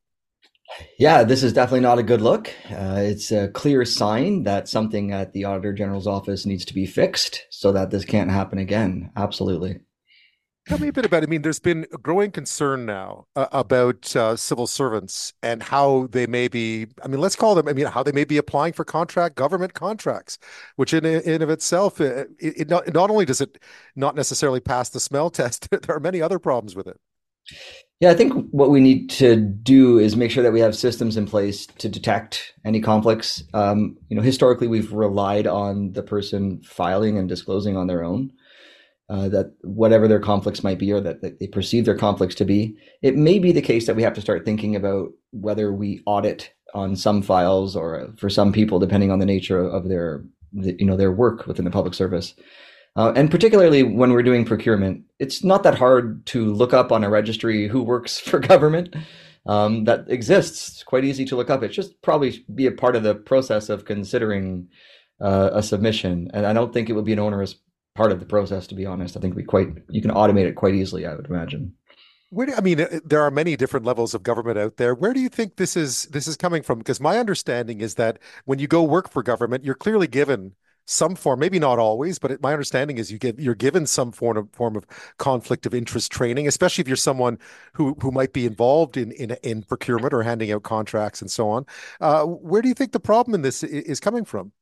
Yeah, this is definitely not a good look. Uh, it's a clear sign that something at the Auditor General's office needs to be fixed so that this can't happen again. Absolutely. Tell me a bit about it. I mean, there's been a growing concern now uh, about uh, civil servants and how they may be, I mean, let's call them, I mean, how they may be applying for contract government contracts, which in in of itself, it, it not, not only does it not necessarily pass the smell test, there are many other problems with it. Yeah, I think what we need to do is make sure that we have systems in place to detect any conflicts. Um, you know, historically, we've relied on the person filing and disclosing on their own, uh, that whatever their conflicts might be or that, that they perceive their conflicts to be. It may be the case that we have to start thinking about whether we audit on some files or for some people, depending on the nature of their, you know, their work within the public service. Uh, and particularly when we're doing procurement, it's not that hard to look up on a registry who works for government. Um, that exists. It's quite easy to look up. It's just probably be a part of the process of considering uh, a submission. And I don't think it would be an onerous part of the process, to be honest. I think we quite you can automate it quite easily, I would imagine. Where do, I mean, there are many different levels of government out there. Where do you think this is this is coming from? Because my understanding is that when you go work for government, you're clearly given some form, maybe not always, but it, my understanding is you get you're given some form of form of conflict of interest training, especially if you're someone who who might be involved in in, in procurement or handing out contracts and so on. Uh, where do you think the problem in this is coming from?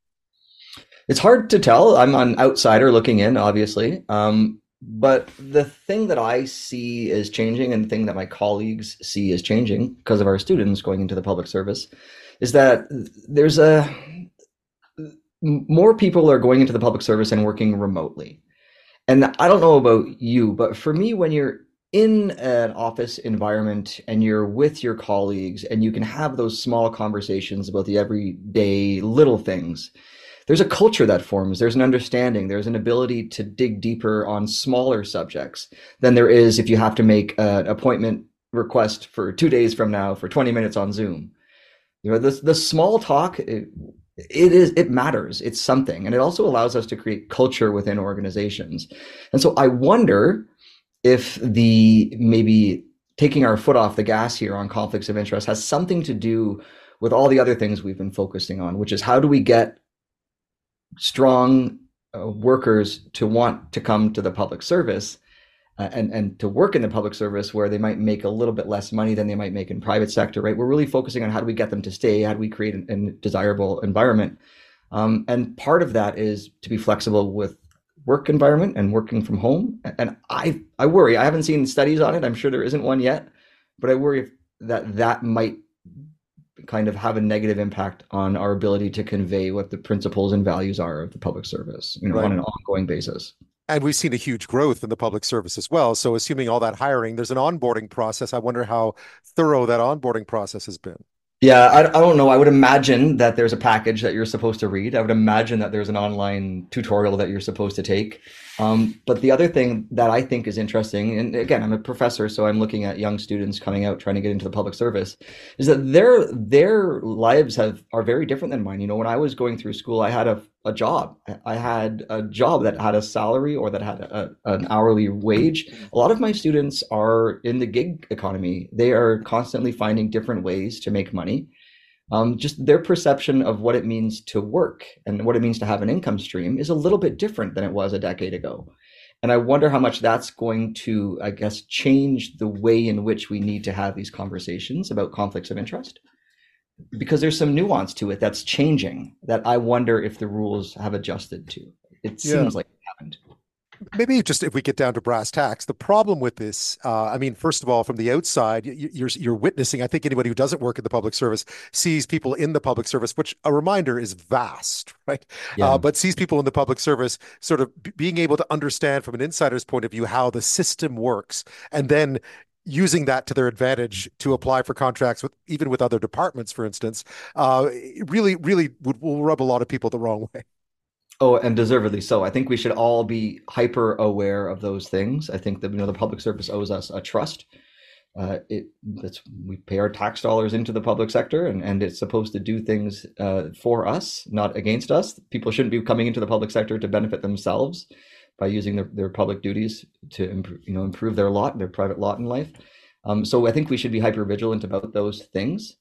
It's hard to tell. I'm an outsider looking in, obviously. Um, but the thing that I see is changing, and the thing that my colleagues see is changing because of our students going into the public service, is that there's a more people are going into the public service and working remotely. And I don't know about you, but for me, when you're in an office environment and you're with your colleagues and you can have those small conversations about the everyday little things, there's a culture that forms. There's an understanding. There's an ability to dig deeper on smaller subjects than there is if you have to make an appointment request for two days from now for twenty minutes on Zoom. You know, the, the small talk, it, It is, it matters. It's something. And it also allows us to create culture within organizations. And so I wonder if the maybe taking our foot off the gas here on conflicts of interest has something to do with all the other things we've been focusing on, which is how do we get strong uh, workers to want to come to the public service Uh, and, and to work in the public service where they might make a little bit less money than they might make in private sector, right? We're really focusing on how do we get them to stay? How do we create a desirable environment? Um, and part of that is to be flexible with work environment and working from home. And I, I worry, I haven't seen studies on it. I'm sure there isn't one yet, but I worry if that that might kind of have a negative impact on our ability to convey what the principles and values are of the public service, you know, right. on an ongoing basis. And we've seen a huge growth in the public service as well. So assuming all that hiring, there's an onboarding process. I wonder how thorough that onboarding process has been. Yeah, I, I don't know. I would imagine that there's a package that you're supposed to read. I would imagine that there's an online tutorial that you're supposed to take. Um, but the other thing that I think is interesting, and again, I'm a professor, so I'm looking at young students coming out trying to get into the public service, is that their their lives have are very different than mine. You know, when I was going through school, I had a, a job. I had a job that had a salary or that had a, an hourly wage. A lot of my students are in the gig economy. They are constantly finding different ways to make money. Um, just their perception of what it means to work and what it means to have an income stream is a little bit different than it was a decade ago. And I wonder how much that's going to, I guess, change the way in which we need to have these conversations about conflicts of interest. Because there's some nuance to it that's changing that I wonder if the rules have adjusted to. It seems yeah. like it happened. Maybe just if we get down to brass tacks, the problem with this, uh, I mean, first of all, from the outside, you're you're witnessing, I think anybody who doesn't work in the public service sees people in the public service, which a reminder is vast, right? Yeah. Uh, but sees people in the public service sort of b- being able to understand from an insider's point of view how the system works, and then using that to their advantage to apply for contracts with even with other departments, for instance, uh, really, really would will rub a lot of people the wrong way. Oh, and deservedly so. I think we should all be hyper aware of those things. I think that, you know, the public service owes us a trust. Uh, it that's we pay our tax dollars into the public sector, and, and it's supposed to do things uh, for us, not against us. People shouldn't be coming into the public sector to benefit themselves by using their, their public duties to improve, you know, improve their lot, their private lot in life. Um, so I think we should be hyper vigilant about those things.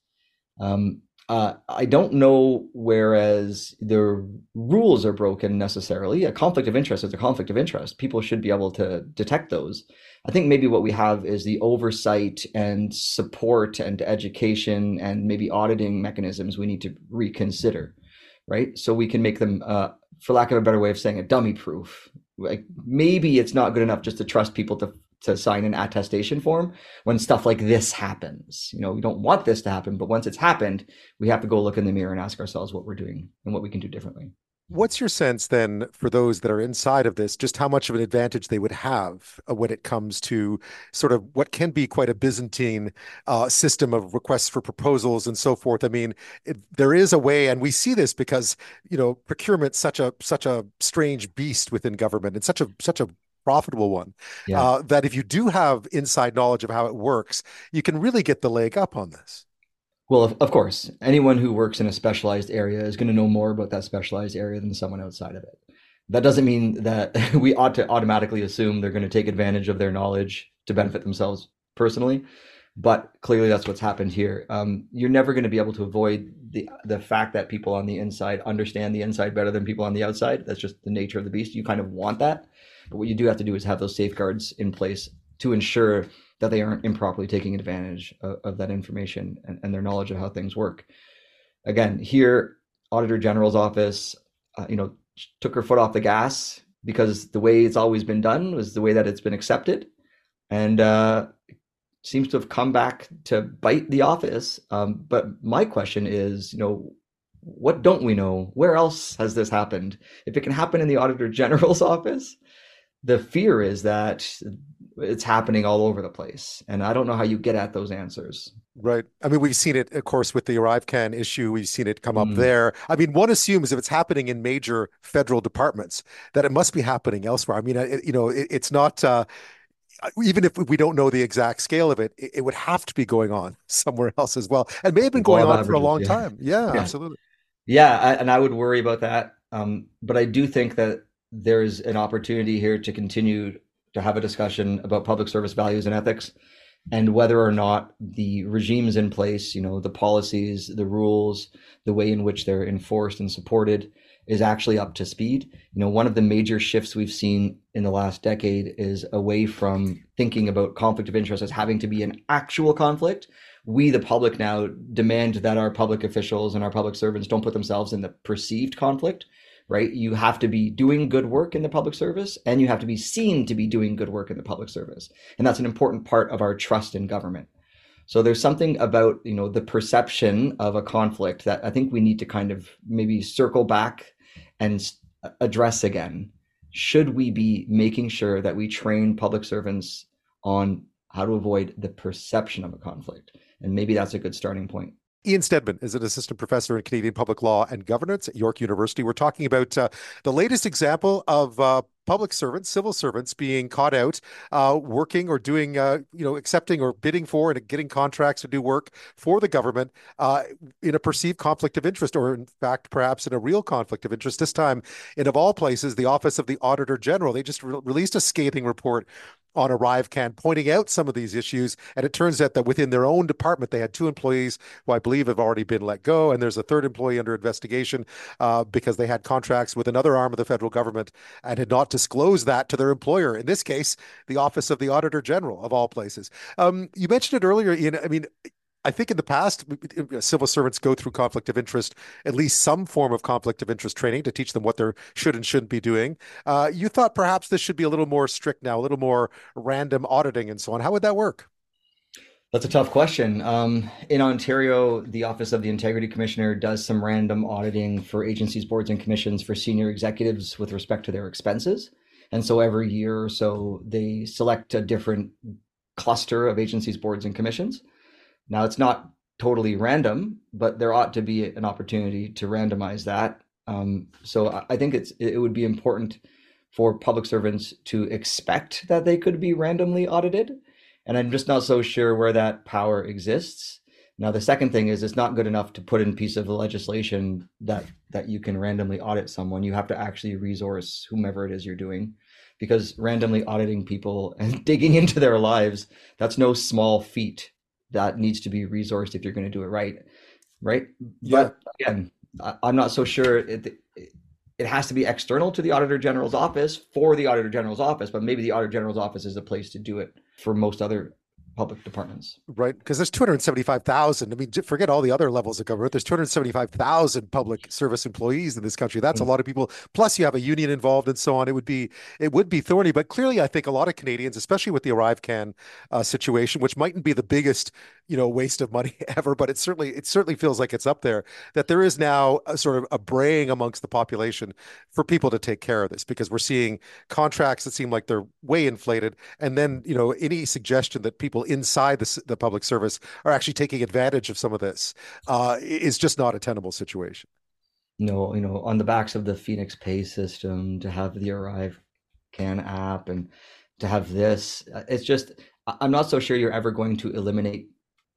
Um, Uh, I don't know, whereas the rules are broken necessarily. A conflict of interest is a conflict of interest. People should be able to detect those. I think maybe what we have is the oversight and support and education and maybe auditing mechanisms we need to reconsider, right? So we can make them, uh, for lack of a better way of saying it, dummy proof. Like maybe it's not good enough just to trust people to to sign an attestation form when stuff like this happens. You know, we don't want this to happen, but once it's happened, we have to go look in the mirror and ask ourselves what we're doing and what we can do differently. What's your sense then for those that are inside of this, just how much of an advantage they would have when it comes to sort of what can be quite a Byzantine uh, system of requests for proposals and so forth? I mean, it, there is a way, and we see this because, you know, procurement's such a such a strange beast within government and such a such a profitable one, yeah. uh, that if you do have inside knowledge of how it works, you can really get the leg up on this. Well, of, of course, anyone who works in a specialized area is going to know more about that specialized area than someone outside of it. That doesn't mean that we ought to automatically assume they're going to take advantage of their knowledge to benefit themselves personally. But clearly that's what's happened here. Um, you're never going to be able to avoid the the fact that people on the inside understand the inside better than people on the outside. That's just the nature of the beast. You kind of want that. But what you do have to do is have those safeguards in place to ensure that they aren't improperly taking advantage of, of that information and, and their knowledge of how things work. Again, here, Auditor General's office, uh, you know, took her foot off the gas because the way it's always been done was the way that it's been accepted, and uh, seems to have come back to bite the office. Um, but my question is, you know, what don't we know? Where else has this happened? If it can happen in the Auditor General's office, the fear is that it's happening all over the place. And I don't know how you get at those answers. Right. I mean, we've seen it, of course, with the ArriveCan issue. We've seen it come Mm. up there. I mean, one assumes if it's happening in major federal departments, that it must be happening elsewhere. I mean, it, you know, it, it's not, uh, even if we don't know the exact scale of it, it, it would have to be going on somewhere else as well. And may have been going Law of on for a averages, long yeah. time. Yeah, Yeah. absolutely. Yeah, I, and I would worry about that. Um, but I do think that there's an opportunity here to continue to have a discussion about public service values and ethics, and whether or not the regimes in place, you know, the policies, the rules, the way in which they're enforced and supported is actually up to speed. You know, one of the major shifts we've seen in the last decade is away from thinking about conflict of interest as having to be an actual conflict. We, the public, now demand that our public officials and our public servants don't put themselves in the perceived conflict right? You have to be doing good work in the public service, and you have to be seen to be doing good work in the public service. And that's an important part of our trust in government. So there's something about, you know, the perception of a conflict that I think we need to kind of maybe circle back and address again. Should we be making sure that we train public servants on how to avoid the perception of a conflict? And maybe that's a good starting point. Ian Stedman is an assistant professor in Canadian public law and governance at York University. We're talking about uh, the latest example of uh, public servants, civil servants being caught out uh, working or doing, uh, you know, accepting or bidding for and getting contracts to do work for the government uh, in a perceived conflict of interest, or in fact, perhaps in a real conflict of interest. This time, in of all places, the Office of the Auditor General. They just re- released a scathing report on ArriveCan pointing out some of these issues. And it turns out that within their own department, they had two employees who I believe have already been let go. And there's a third employee under investigation uh, because they had contracts with another arm of the federal government and had not disclosed that to their employer. In this case, the Office of the Auditor General, of all places. Um, you mentioned it earlier, Ian. I mean, I think in the past, civil servants go through conflict of interest, at least some form of conflict of interest training to teach them what they should and shouldn't be doing. Uh, you thought perhaps this should be a little more strict now, a little more random auditing and so on. How would that work? That's a tough question. Um, in Ontario, the Office of the Integrity Commissioner does some random auditing for agencies, boards, and commissions for senior executives with respect to their expenses. And so every year or so, they select a different cluster of agencies, boards, and commissions. Now, it's not totally random, but there ought to be an opportunity to randomize that. Um, so I think it's it would be important for public servants to expect that they could be randomly audited. And I'm just not so sure where that power exists. Now, the second thing is it's not good enough to put in a piece of legislation that, that you can randomly audit someone. You have to actually resource whomever it is you're doing, because randomly auditing people and digging into their lives, that's no small feat. That needs to be resourced if you're going to do it right, right? Yeah. But again, I'm not so sure it, it has to be external to the Auditor General's office for the Auditor General's office, but maybe the Auditor General's office is the place to do it for most other public departments. Right, because there's two hundred seventy-five thousand. I mean, forget all the other levels of government. There's two hundred seventy-five thousand public service employees in this country. That's mm-hmm. a lot of people. Plus, you have a union involved and so on. It would be it would be thorny. But clearly, I think a lot of Canadians, especially with the ArriveCan uh, situation, which mightn't be the biggest, you know, waste of money ever, but it certainly it certainly feels like it's up there. That there is now a sort of a braying amongst the population for people to take care of this, because we're seeing contracts that seem like they're way inflated, and then you know any suggestion that people inside the, the public service are actually taking advantage of some of this uh, is just not a tenable situation. No, you know, on the backs of the Phoenix Pay system, to have the ArriveCan app and to have this, it's just, I'm not so sure you're ever going to eliminate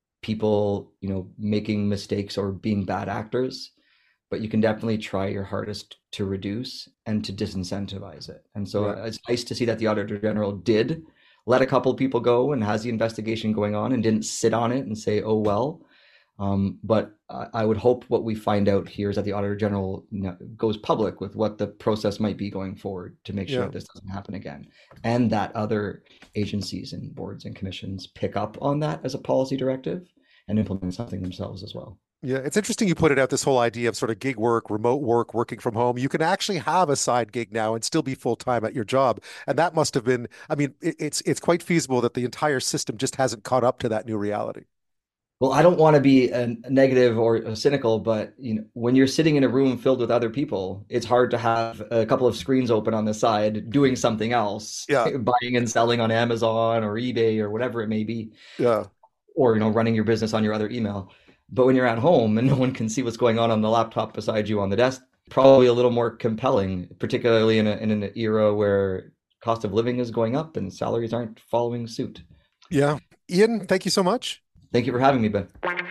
people, you know, making mistakes or being bad actors, but you can definitely try your hardest to reduce and to disincentivize it. And so right. It's nice to see that the Auditor General did let a couple of people go and has the investigation going on and didn't sit on it and say, oh, well. Um, but I, I would hope what we find out here is that the Auditor General you know, goes public with what the process might be going forward to make sure yeah. this doesn't happen again. And that other agencies and boards and commissions pick up on that as a policy directive and implement something themselves as well. Yeah, it's interesting you put it out, this whole idea of sort of gig work, remote work, working from home. You can actually have a side gig now and still be full-time at your job. And that must have been, I mean, it, it's it's quite feasible that the entire system just hasn't caught up to that new reality. Well, I don't want to be a negative or cynical, but you know, when you're sitting in a room filled with other people, it's hard to have a couple of screens open on the side doing something else, yeah. buying and selling on Amazon or eBay or whatever it may be. Yeah. Or, you know, running your business on your other email. But when you're at home and no one can see what's going on on the laptop beside you on the desk, probably a little more compelling, particularly in, a, in an era where cost of living is going up and salaries aren't following suit. Yeah. Ian, thank you so much. Thank you for having me, Ben.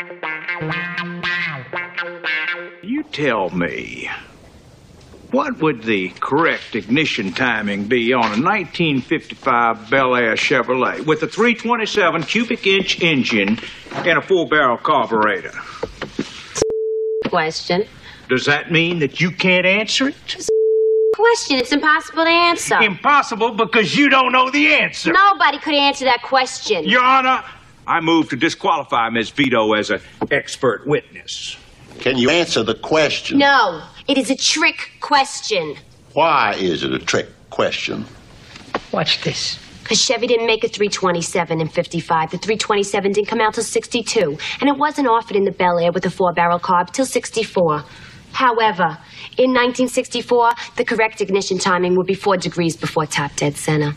You tell me, what would the correct ignition timing be on a nineteen fifty-five Bel Air Chevrolet with a three twenty-seven cubic inch engine and a four-barrel carburetor? Question. Does that mean that you can't answer it? Question. It's impossible to answer. Impossible because you don't know the answer. Nobody could answer that question. Your Honor, I move to disqualify Miz Vito as an expert witness. Can you answer the question? No, it is a trick question. Why is it a trick question? Watch this. Because Chevy didn't make a three twenty-seven in fifty-five. The three twenty-seven didn't come out till sixty-two. And it wasn't offered in the Bel Air with the four-barrel carb till sixty-four. However, in nineteen sixty-four, the correct ignition timing would be four degrees before top dead center.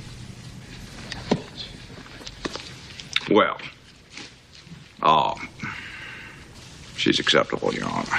Well, oh, she's acceptable, Your Honor.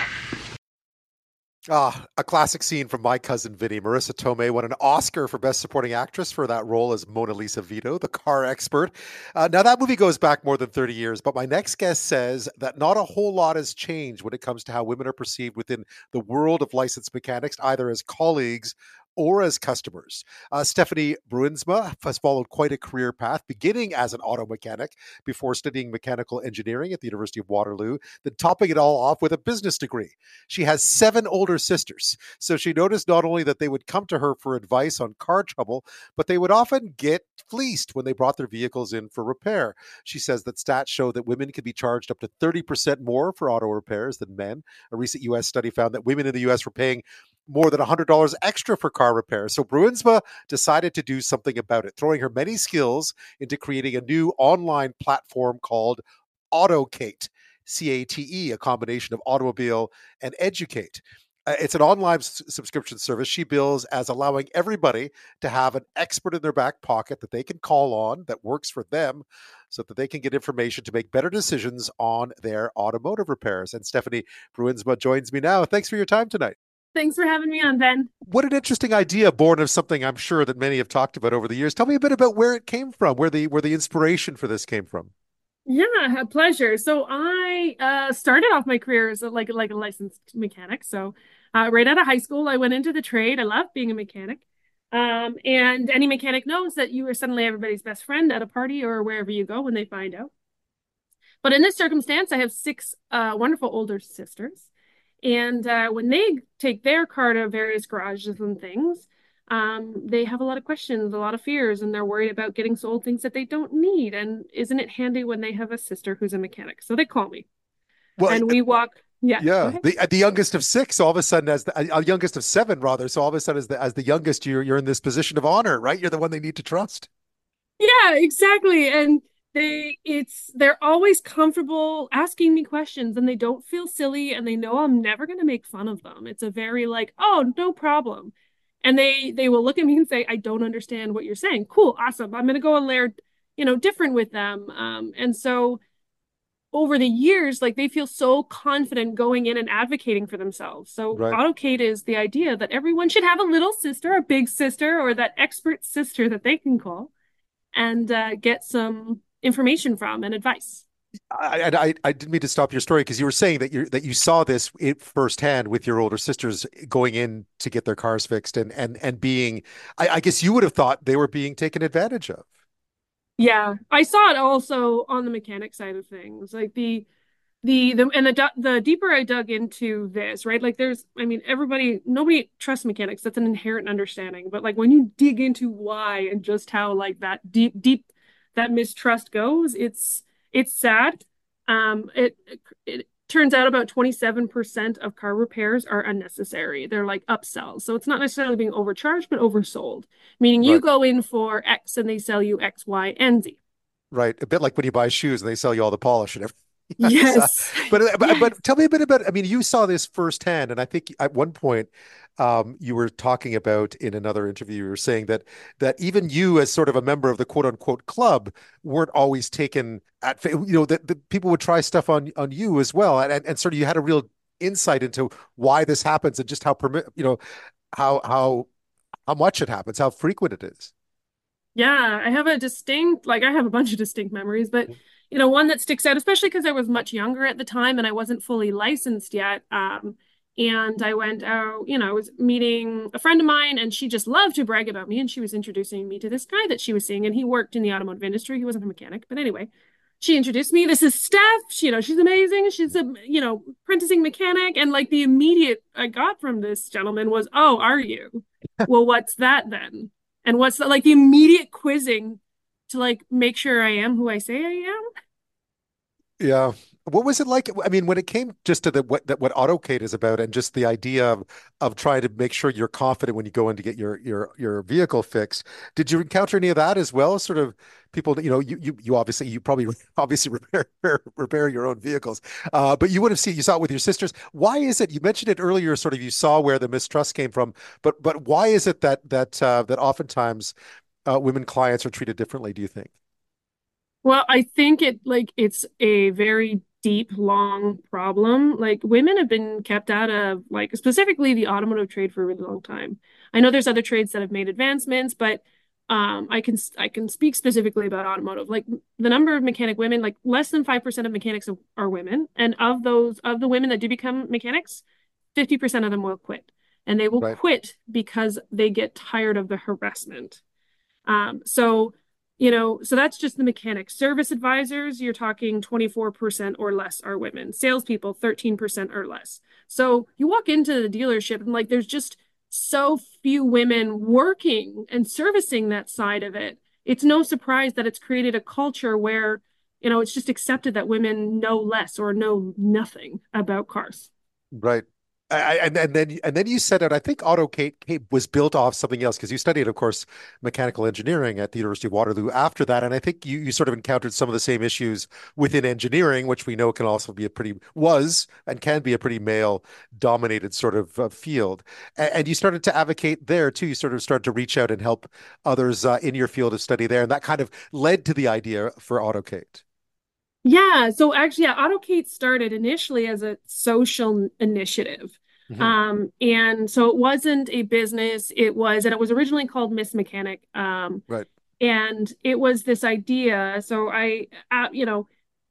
Ah, a classic scene from My Cousin Vinny. Marissa Tomei won an Oscar for Best Supporting Actress for that role as Mona Lisa Vito, the car expert. Uh, now, that movie goes back more than thirty years, but my next guest says that not a whole lot has changed when it comes to how women are perceived within the world of licensed mechanics, either as colleagues or as customers. Uh, Stephanie Bruinsma has followed quite a career path, beginning as an auto mechanic before studying mechanical engineering at the University of Waterloo, then topping it all off with a business degree. She has seven older sisters, so she noticed not only that they would come to her for advice on car trouble, but they would often get fleeced when they brought their vehicles in for repair. She says that stats show that women can be charged up to thirty percent more for auto repairs than men. A recent U S study found that women in the U S were paying more than one hundred dollars extra for car repairs. So Bruinsma decided to do something about it, throwing her many skills into creating a new online platform called AutoCate, C A T E, a combination of automobile and educate. Uh, it's an online s- subscription service she bills as allowing everybody to have an expert in their back pocket that they can call on that works for them so that they can get information to make better decisions on their automotive repairs. And Stephanie Bruinsma joins me now. Thanks for your time tonight. Thanks for having me on, Ben. What an interesting idea, born of something I'm sure that many have talked about over the years. Tell me a bit about where it came from, where the where the inspiration for this came from. Yeah, a pleasure. So I uh, started off my career as a, like like a licensed mechanic. So uh, right out of high school, I went into the trade. I loved being a mechanic. Um, and any mechanic knows that you are suddenly everybody's best friend at a party or wherever you go when they find out. But in this circumstance, I have six uh, wonderful older sisters. And uh, when they take their car to various garages and things, um, they have a lot of questions, a lot of fears, and they're worried about getting sold things that they don't need. And isn't it handy when they have a sister who's a mechanic? So they call me. Well, and we walk. Yeah. Yeah. The, the youngest of six, all of a sudden, as the uh, youngest of seven, rather. So all of a sudden, as the, as the youngest, you're, you're in this position of honor, right? You're the one they need to trust. Yeah, exactly. And They, it's, they're always comfortable asking me questions and they don't feel silly and they know I'm never going to make fun of them. It's a very like, oh, no problem. And they, they will look at me and say, I don't understand what you're saying. Cool. Awesome. I'm going to go a layer, you know, different with them. Um, and so over the years, like they feel so confident going in and advocating for themselves. So right. AutoCate is the idea that everyone should have a little sister, a big sister, or that expert sister that they can call and uh, get some information from and advice. I, I, I didn't mean to stop your story because you were saying that you that you saw this firsthand with your older sisters going in to get their cars fixed and and and being, I, I guess you would have thought they were being taken advantage of. Yeah, I saw it also on the mechanic side of things, like the the the and the the deeper I dug into this, right? Like there's, I mean, everybody, nobody trusts mechanics. That's an inherent understanding. But like when you dig into why and just how like that deep deep that mistrust goes, it's it's sad. Um, it it turns out about twenty-seven percent of car repairs are unnecessary. They're like upsells. So it's not necessarily being overcharged, but oversold. Meaning you right. go in for X and they sell you X, Y, and Z. Right. A bit like when you buy shoes and they sell you all the polish and everything. Yes. uh, but, but yes. but tell me a bit about, I mean, you saw this firsthand, and I think at one point um, you were talking about in another interview, you were saying that that even you as sort of a member of the quote unquote club weren't always taken at, you know, that the people would try stuff on, on you as well. And, and, and sort of you had a real insight into why this happens and just how, permit, you know, how, how, how much it happens, how frequent it is. Yeah, I have a distinct, like I have a bunch of distinct memories, but you know, one that sticks out, especially because I was much younger at the time and I wasn't fully licensed yet. Um, and I went out, you know, I was meeting a friend of mine and she just loved to brag about me. And she was introducing me to this guy that she was seeing, and he worked in the automotive industry. He wasn't a mechanic, but anyway, she introduced me. This is Steph. She, you know, she's amazing. She's a, you know, apprenticing mechanic. And like the immediate I got from this gentleman was, oh, are you? Well, what's that then? And what's the, like the immediate quizzing to like make sure I am who I say I am. Yeah. What was it like? I mean, when it came just to the what that what AutoCade is about, and just the idea of of trying to make sure you're confident when you go in to get your your your vehicle fixed. Did you encounter any of that as well? Sort of people, you know, you you you obviously you probably obviously repair repair your own vehicles, uh, but you would have seen you saw it with your sisters. Why is it? You mentioned it earlier. Sort of you saw where the mistrust came from, but but why is it that that uh, that oftentimes uh, women clients are treated differently? Do you think? Well, I think it like it's a very deep, long problem. Like women have been kept out of like specifically the automotive trade for a really long time. I know there's other trades that have made advancements, but um, I can I can speak specifically about automotive. Like the number of mechanic women, like less than five percent of mechanics are, are women, and of those of the women that do become mechanics, fifty percent of them will quit, and they will Right. quit because they get tired of the harassment. Um, so, you know, so that's just the mechanics. Service advisors, you're talking twenty-four percent or less are women. Salespeople, thirteen percent or less. So you walk into the dealership and like there's just so few women working and servicing that side of it. It's no surprise that it's created a culture where, you know, it's just accepted that women know less or know nothing about cars. Right. I, I- and, and then and then you said it. I think AutoCade came- was built off something else because you studied, of course, mechanical engineering at the University of Waterloo after that. And I think you, you sort of encountered some of the same issues within engineering, which we know can also be a pretty was and can be a pretty male dominated sort of uh, field. And, and you started to advocate there too. You sort of started to reach out and help others uh, in your field of study there, and that kind of led to the idea for AutoCade. Yeah, so actually, yeah, AutoCade started initially as a social initiative. Mhm. Um, and so it wasn't a business, it was, and it was originally called Miss Mechanic. Um, Right. and it was this idea. So I, uh, you know,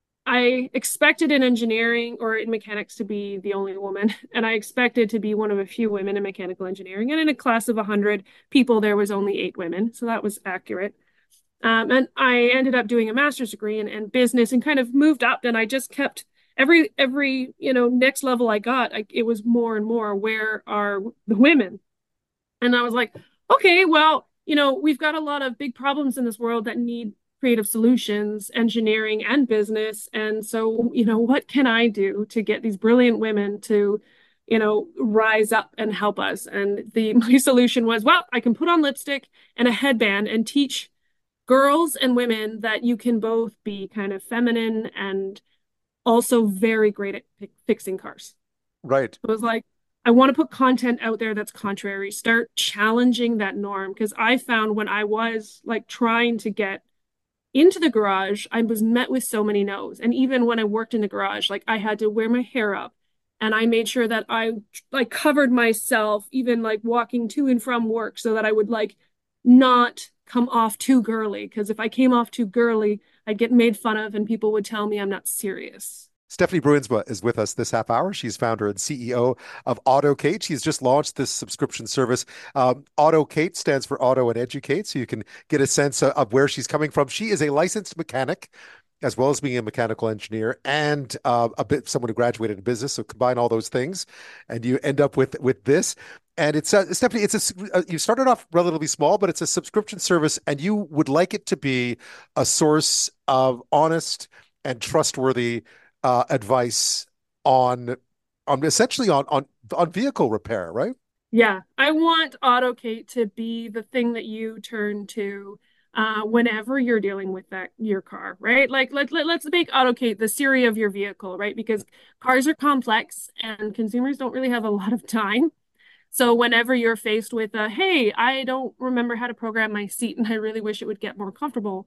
I expected in engineering or in mechanics to be the only woman, and I expected to be one of a few women in mechanical engineering. And in a class of one hundred people, there was only eight women. So that was accurate. Um, and I ended up doing a master's degree in, in business and kind of moved up. And I just kept every every you know next level I got, I, it was more and more. Where are the women? And I was like, okay, well, you know, we've got a lot of big problems in this world that need creative solutions, engineering and business. And so, you know, what can I do to get these brilliant women to, you know, rise up and help us? And the my solution was, well, I can put on lipstick and a headband and teach girls and women that you can both be kind of feminine and also very great at fi- fixing cars. Right. It was like, I want to put content out there that's contrary, start challenging that norm. Because I found when I was like trying to get into the garage, I was met with so many no's. And even when I worked in the garage, like I had to wear my hair up and I made sure that I like covered myself, even like walking to and from work so that I would like not come off too girly. Because if I came off too girly, I'd get made fun of and people would tell me I'm not serious. Stephanie Bruinsma is with us this half hour. She's founder and C E O of AutoCate. She's just launched this subscription service. Um, AutoCate stands for Auto and Educate, so you can get a sense of, of where she's coming from. She is a licensed mechanic, as well as being a mechanical engineer and uh, a bit someone who graduated in business. So combine all those things, and you end up with with this. And it's uh, Stephanie. It's a s- uh, you started off relatively small, but it's a subscription service, and you would like it to be a source of honest and trustworthy uh, advice on on essentially on on on vehicle repair, right? Yeah, I want AutoCate to be the thing that you turn to uh, whenever you're dealing with that your car, right? Like let, let let's make AutoCate the Siri of your vehicle, right? Because cars are complex and consumers don't really have a lot of time. So whenever you're faced with a, hey, I don't remember how to program my seat and I really wish it would get more comfortable,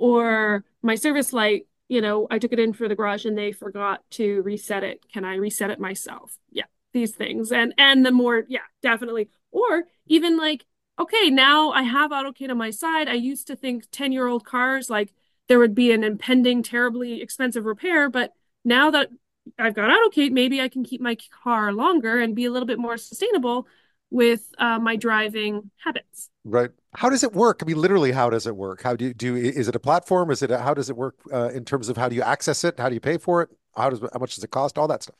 or my service light, you know, I took it in for the garage and they forgot to reset it. Can I reset it myself? Yeah, these things. And and the more, yeah, definitely. Or even like, okay, now I have AutoCade on my side. I used to think ten-year-old cars, like there would be an impending, terribly expensive repair, but now that I've got AutoCade, maybe I can keep my car longer and be a little bit more sustainable with uh, my driving habits. Right. How does it work? I mean, literally, how does it work? How do you do? Is it a platform? Is it a, how does it work uh, in terms of how do you access it? How do you pay for it? How does how much does it cost? All that stuff.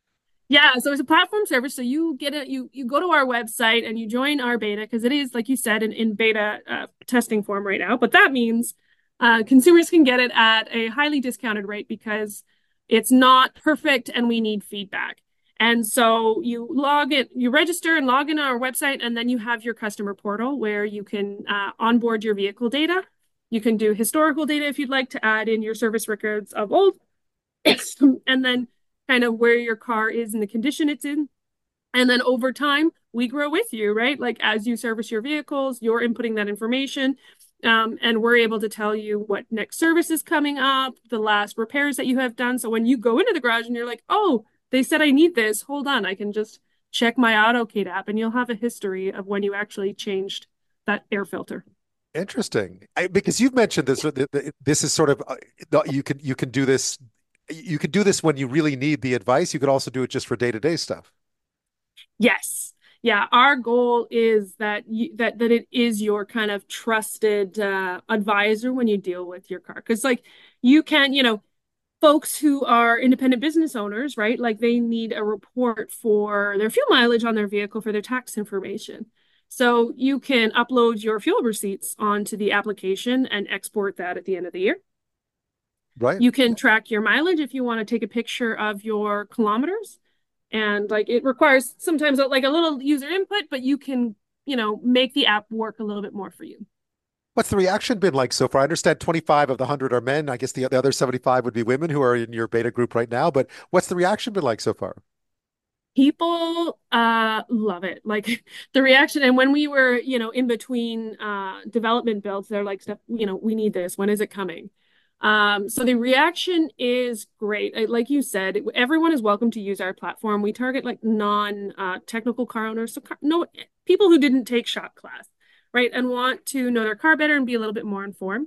Yeah, so it's a platform service. So you get it, you you go to our website and you join our beta because it is, like you said, in, in beta uh, testing form right now. But that means uh, consumers can get it at a highly discounted rate because It's not perfect and we need feedback. And so you log in, you register and log in on our website, and then you have your customer portal where you can uh, onboard your vehicle data. You can do historical data if you'd like to add in your service records of old, and then kind of where your car is and the condition it's in. And then over time, we grow with you, right? Like as you service your vehicles, you're inputting that information. Um, and we're able to tell you what next service is coming up, the last repairs that you have done. So when you go into the garage and you're like, oh, they said I need this, hold on, I can just check my AutoCade app, and you'll have a history of when you actually changed that air filter. Interesting. I, because you've mentioned this, this is sort of, uh, you can, you can do this, you can do this when you really need the advice. You could also do it just for day-to-day stuff. Yes. Yeah, our goal is that you, that that it is your kind of trusted uh, advisor when you deal with your car. Because like you can, you know, folks who are independent business owners, right? Like they need a report for their fuel mileage on their vehicle for their tax information. So you can upload your fuel receipts onto the application and export that at the end of the year. Right. You can track your mileage if you want to take a picture of your kilometers. And like it requires sometimes like a little user input, but you can, you know, make the app work a little bit more for you. What's the reaction been like so far? I understand twenty-five of the one hundred are men. I guess the, the other seventy-five would be women who are in your beta group right now. But what's the reaction been like so far? People uh, love it. Like the reaction. And when we were, you know, in between uh, development builds, they're like, stuff, you know, we need this. When is it coming? Um, so the reaction is great. Like you said, everyone is welcome to use our platform. We target like non-technical uh, car owners, so car, no people who didn't take shop class, right, and want to know their car better and be a little bit more informed.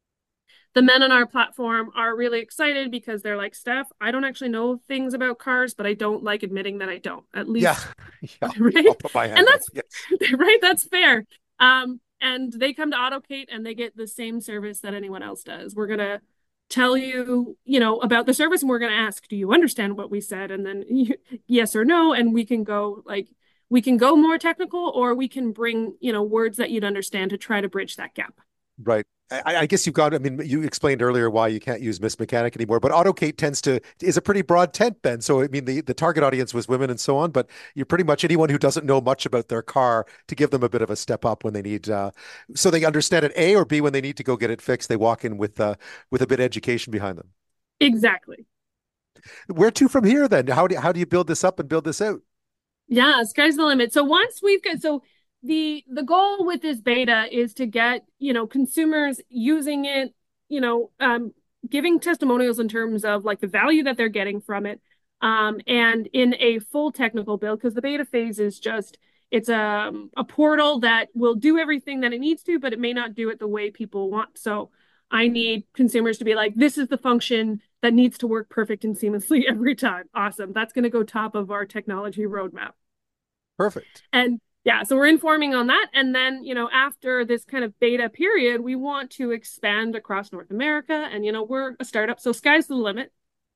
The men on our platform are really excited because they're like, Steph, I don't actually know things about cars, but I don't like admitting that I don't. At least, yeah, yeah. Right? I'll put my hand and that's up. Yes. Right. That's fair. Um, And they come to AutoCade and they get the same service that anyone else does. We're going to tell you, you know, about the service, and we're going to ask, do you understand what we said? And then you, yes or no. And we can go like, we can go more technical, or we can bring, you know, words that you'd understand to try to bridge that gap. Right. I, I guess you've got, I mean, you explained earlier why you can't use Miss Mechanic anymore, but AutoCade tends to, is a pretty broad tent then. So, I mean, the, the target audience was women and so on, but you're pretty much anyone who doesn't know much about their car to give them a bit of a step up when they need, uh, so they understand it, A, or B, when they need to go get it fixed, they walk in with, uh, with a bit of education behind them. Exactly. Where to from here then? How do, how do you build this up and build this out? Yeah, sky's the limit. So once we've got, so the the goal with this beta is to get, you know, consumers using it, you know, um, giving testimonials in terms of like the value that they're getting from it, um, and in a full technical build, because the beta phase is just, it's a, a portal that will do everything that it needs to, but it may not do it the way people want. So I need consumers to be like, this is the function that needs to work perfect and seamlessly every time. Awesome. That's going to go top of our technology roadmap. Perfect. And yeah, so we're informing on that. And then, you know, after this kind of beta period, we want to expand across North America. And, you know, we're a startup, so sky's the limit.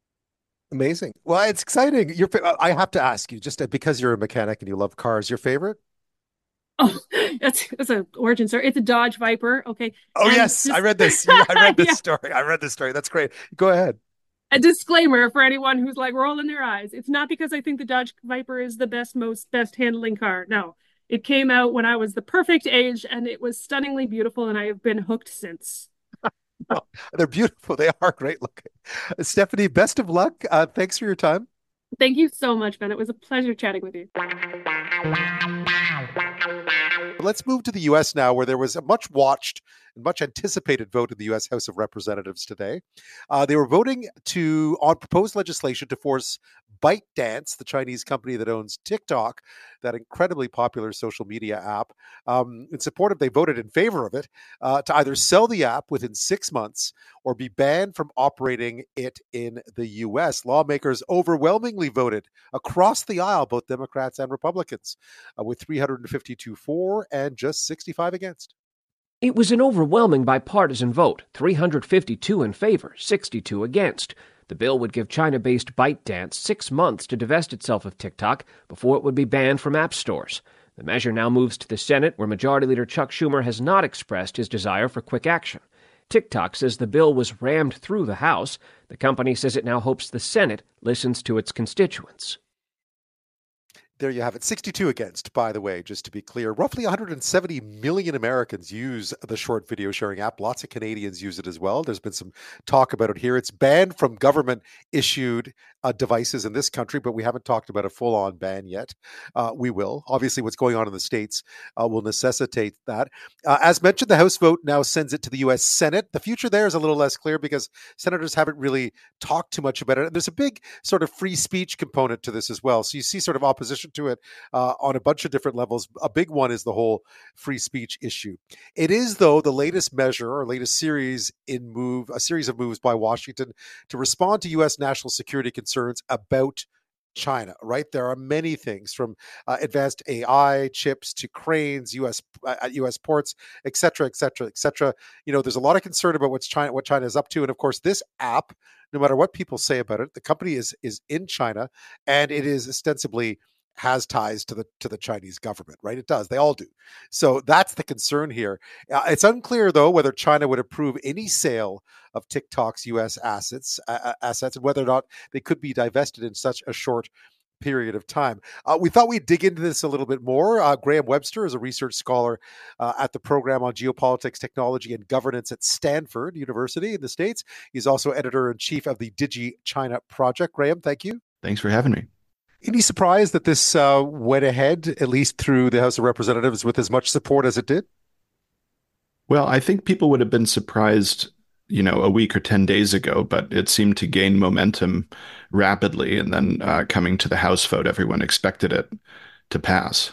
Amazing. Well, it's exciting. Your, I have to ask you, just because you're a mechanic and you love cars, your favorite? Oh, that's that's an origin story. It's a Dodge Viper. Okay. Oh, and yes. just... I read this. I read this yeah. story. I read this story. That's great. Go ahead. A disclaimer for anyone who's like rolling their eyes. It's not because I think the Dodge Viper is the best, most best handling car. No. It came out when I was the perfect age, and it was stunningly beautiful, and I have been hooked since. Oh, they're beautiful. They are great looking. Stephanie, best of luck. Uh, thanks for your time. Thank you so much, Ben. It was a pleasure chatting with you. Let's move to the U S now, where there was a much watched and much anticipated vote in the U S House of Representatives today. Uh, they were voting to on proposed legislation to force ByteDance, the Chinese company that owns TikTok, that incredibly popular social media app, um, in support of, they voted in favor of it, uh, to either sell the app within six months or be banned from operating it in the U S. Lawmakers overwhelmingly voted across the aisle, both Democrats and Republicans, uh, with three hundred fifty-two for and just sixty-five against. It was an overwhelming bipartisan vote, three hundred fifty-two in favor, sixty-two against. The bill would give China-based ByteDance six months to divest itself of TikTok before it would be banned from app stores. The measure now moves to the Senate, where Majority Leader Chuck Schumer has not expressed his desire for quick action. TikTok says the bill was rammed through the House. The company says it now hopes the Senate listens to its constituents. There you have it. sixty-two against, by the way, just to be clear. Roughly one hundred seventy million Americans use the short video sharing app. Lots of Canadians use it as well. There's been some talk about it here. It's banned from government-issued uh, devices in this country, but we haven't talked about a full-on ban yet. Uh, we will. Obviously, what's going on in the States uh, will necessitate that. Uh, as mentioned, the House vote now sends it to the U S Senate. The future there is a little less clear because senators haven't really talked too much about it. And there's a big sort of free speech component to this as well. So you see sort of opposition to it uh, on a bunch of different levels. A big one is the whole free speech issue. It is, though, the latest measure or latest series in move, a series of moves by Washington to respond to U S national security concerns about China, right? There are many things from uh, advanced A I chips to cranes, U S uh, at U S ports, et cetera, et cetera, et cetera. You know, there's a lot of concern about what's China, what China is up to. And of course, this app, no matter what people say about it, the company is is in China, and it is ostensibly has ties to the to the Chinese government, right? It does. They all do. So that's the concern here. Uh, it's unclear, though, whether China would approve any sale of TikTok's U S assets, uh, assets, and whether or not they could be divested in such a short period of time. Uh, we thought we'd dig into this a little bit more. Uh, Graham Webster is a research scholar uh, at the program on geopolitics, technology, and governance at Stanford University in the States. He's also editor-in-chief of the Digi China Project. Graham, thank you. Thanks for having me. Any surprise that this uh, went ahead, at least through the House of Representatives, with as much support as it did? Well, I think people would have been surprised, you know, a week or ten days ago, but it seemed to gain momentum rapidly. And then uh, coming to the House vote, everyone expected it to pass.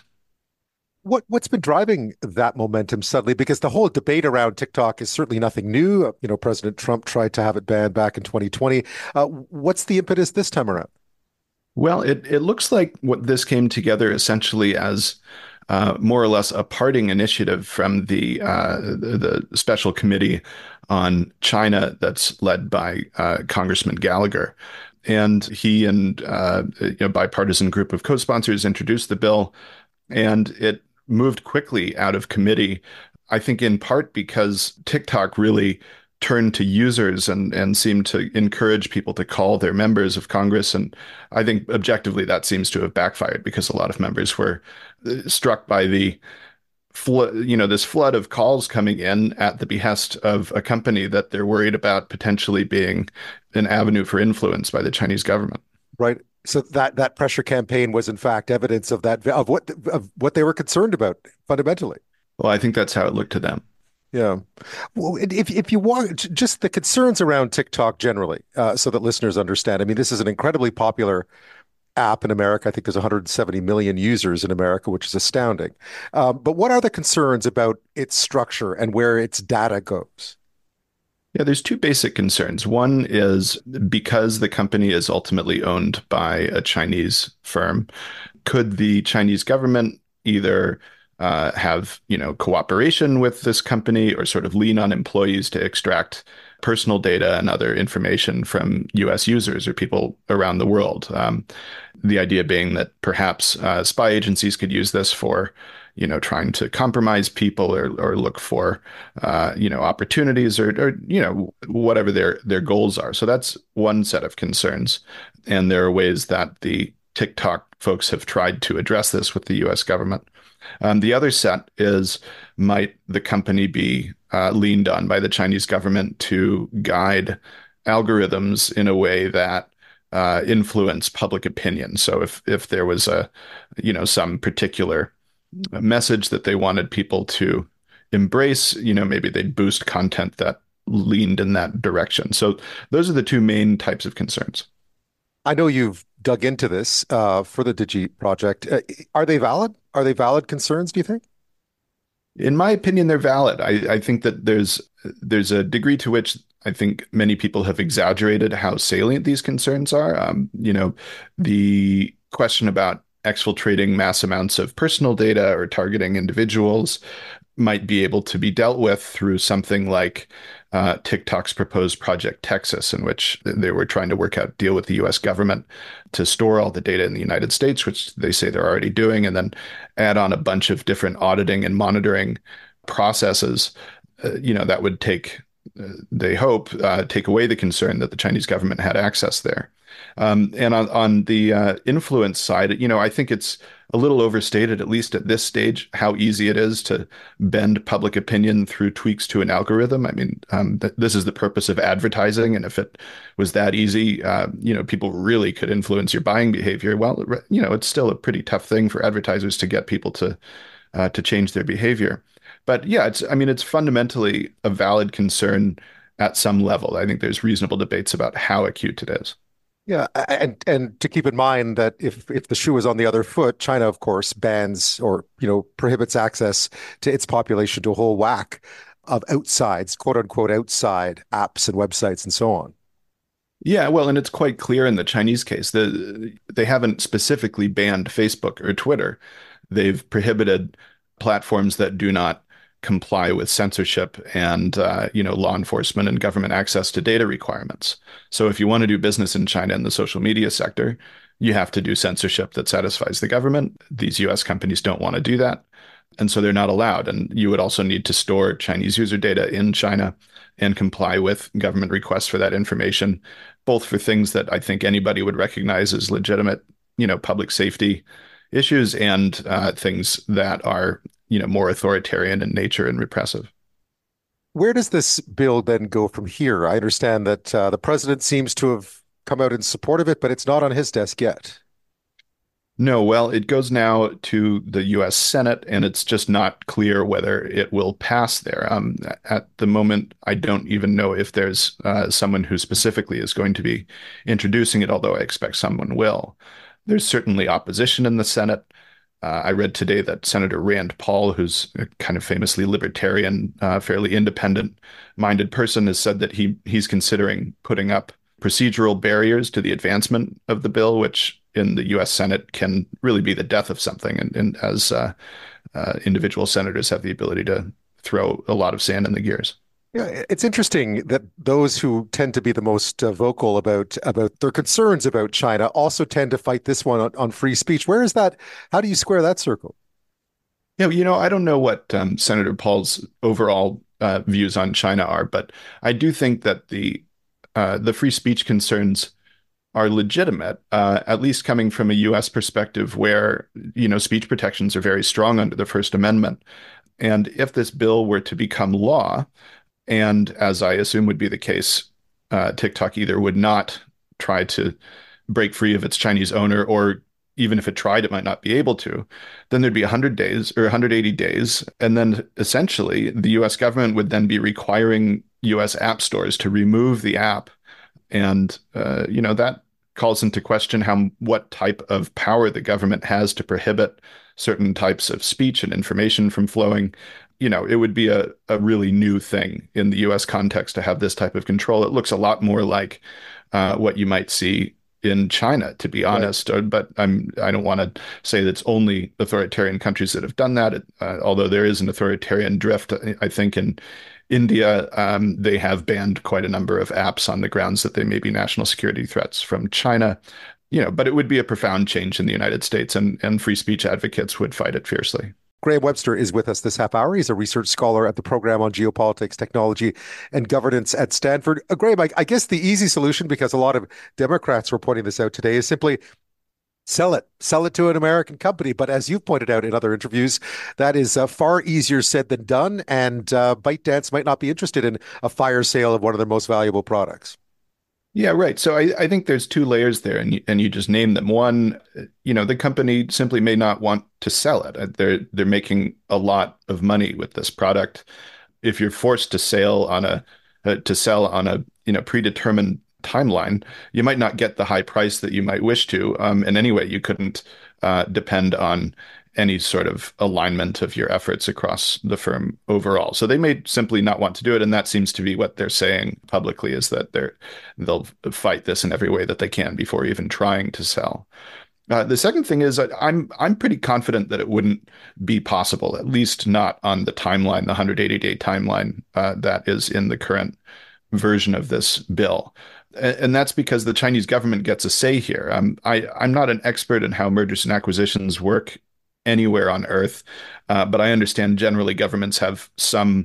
What, what's been driving that momentum suddenly? Because the whole debate around TikTok is certainly nothing new. You know, President Trump tried to have it banned back in twenty twenty. Uh, what's the impetus this time around? Well, it, it looks like what this came together essentially as uh, more or less a parting initiative from the, uh, the the special committee on China that's led by uh, Congressman Gallagher. And he and uh, a bipartisan group of co-sponsors introduced the bill, and it moved quickly out of committee, I think in part because TikTok really turned to users and, and seemed to encourage people to call their members of Congress. And I think objectively that seems to have backfired because a lot of members were struck by the flo- you know, this flood of calls coming in at the behest of a company that they're worried about potentially being an avenue for influence by the Chinese government. Right. So that, that pressure campaign was in fact evidence of that, of what, of what they were concerned about fundamentally. Well, I think that's how it looked to them. Yeah. Well, if if you want, just the concerns around TikTok generally, uh, so that listeners understand. I mean, this is an incredibly popular app in America. I think there's one hundred seventy million users in America, which is astounding. Um, but what are the concerns about its structure and where its data goes? Yeah, there's two basic concerns. One is because the company is ultimately owned by a Chinese firm, could the Chinese government either Uh, have, you know, cooperation with this company or sort of lean on employees to extract personal data and other information from U S users or people around the world. Um, the idea being that perhaps uh, spy agencies could use this for, you know, trying to compromise people or, or look for, uh, you know, opportunities or, or, you know, whatever their, their goals are. So that's one set of concerns. And there are ways that the TikTok folks have tried to address this with the U S government. Um, the other set is, might the company be uh, leaned on by the Chinese government to guide algorithms in a way that uh, influence public opinion? So if if there was a, you know, some particular message that they wanted people to embrace, you know, maybe they'd boost content that leaned in that direction. So those are the two main types of concerns. I know you've dug into this uh, for the Digi project. Uh, are they valid? Are they valid concerns, do you think? In my opinion, they're valid. I, I think that there's there's a degree to which I think many people have exaggerated how salient these concerns are. Um, you know, the question about exfiltrating mass amounts of personal data or targeting individuals might be able to be dealt with through something like uh, TikTok's proposed Project Texas, in which they were trying to work out a deal with the U S government to store all the data in the United States, which they say they're already doing, and then add on a bunch of different auditing and monitoring processes. Uh, you know, that would take they hope, uh, take away the concern that the Chinese government had access there. Um, and on, on the uh, influence side, you know, I think it's a little overstated, at least at this stage, how easy it is to bend public opinion through tweaks to an algorithm. I mean, um, th- this is the purpose of advertising. And if it was that easy, uh, you know, people really could influence your buying behavior. Well, you know, it's still a pretty tough thing for advertisers to get people to uh, to change their behavior. But yeah, it's I mean, it's fundamentally a valid concern at some level. I think there's reasonable debates about how acute it is. Yeah, and and to keep in mind that if if the shoe is on the other foot, China, of course, bans or you know prohibits access to its population to a whole whack of outsides, quote unquote, outside apps and websites and so on. Yeah, well, and it's quite clear in the Chinese case that they haven't specifically banned Facebook or Twitter. They've prohibited platforms that do not comply with censorship and uh, you know law enforcement and government access to data requirements. So if you want to do business in China in the social media sector, you have to do censorship that satisfies the government. These U S companies don't want to do that, and so they're not allowed. And you would also need to store Chinese user data in China and comply with government requests for that information, both for things that I think anybody would recognize as legitimate, you know, public safety issues and uh, things that are you know, more authoritarian in nature and repressive. Where does this bill then go from here? I understand that uh, the president seems to have come out in support of it, but it's not on his desk yet. No, well, it goes now to the U S Senate, and it's just not clear whether it will pass there. Um, at the moment, I don't even know if there's uh, someone who specifically is going to be introducing it, although I expect someone will. There's certainly opposition in the Senate. Uh, I read today that Senator Rand Paul, who's a kind of famously libertarian, uh, fairly independent-minded person, has said that he he's considering putting up procedural barriers to the advancement of the bill, which in the U S Senate can really be the death of something. And, and as uh, uh, individual senators have the ability to throw a lot of sand in the gears. Yeah, it's interesting that those who tend to be the most uh, vocal about about their concerns about China also tend to fight this one on, on free speech. Where is that? How do you square that circle? Yeah, you know, I don't know what um, Senator Paul's overall uh, views on China are, but I do think that the uh, the free speech concerns are legitimate, uh, at least coming from a U S perspective where, you know, speech protections are very strong under the First Amendment. And if this bill were to become law, and as I assume would be the case, uh, TikTok either would not try to break free of its Chinese owner, or even if it tried, it might not be able to, then there'd be one hundred days or one hundred eighty days. And then essentially the U S government would then be requiring U S app stores to remove the app. And, uh, you know, that calls into question how what type of power the government has to prohibit certain types of speech and information from flowing. You know, it would be a, a really new thing in the U S context to have this type of control. It looks a lot more like uh, what you might see in China, to be honest. Right. But I'm I don't want to say that it's only authoritarian countries that have done that. Uh, although there is an authoritarian drift, I think in India, um, they have banned quite a number of apps on the grounds that they may be national security threats from China. You know, but it would be a profound change in the United States, and and free speech advocates would fight it fiercely. Graham Webster is with us this half hour. He's a research scholar at the program on geopolitics, technology, and governance at Stanford. Uh, Graham, I, I guess the easy solution, because a lot of Democrats were pointing this out today, is simply sell it. Sell it to an American company. But as you've pointed out in other interviews, that is uh, far easier said than done. And uh, ByteDance might not be interested in a fire sale of one of their most valuable products. Yeah, right. So I, I think there's two layers there, and you, and you just named them. One, you know, the company simply may not want to sell it. They're they're making a lot of money with this product. If you're forced to sell on a uh, to sell on a you know predetermined timeline, you might not get the high price that you might wish to. Um, and anyway, you couldn't uh, depend on any sort of alignment of your efforts across the firm overall. So they may simply not want to do it. And that seems to be what they're saying publicly, is that they're, they'll fight this in every way that they can before even trying to sell. Uh, the second thing is I'm I'm pretty confident that it wouldn't be possible, at least not on the timeline, the one hundred eighty day timeline uh, that is in the current version of this bill. And that's because the Chinese government gets a say here. Um, I, I'm not an expert in how mergers and acquisitions work anywhere on Earth, uh, but I understand generally governments have some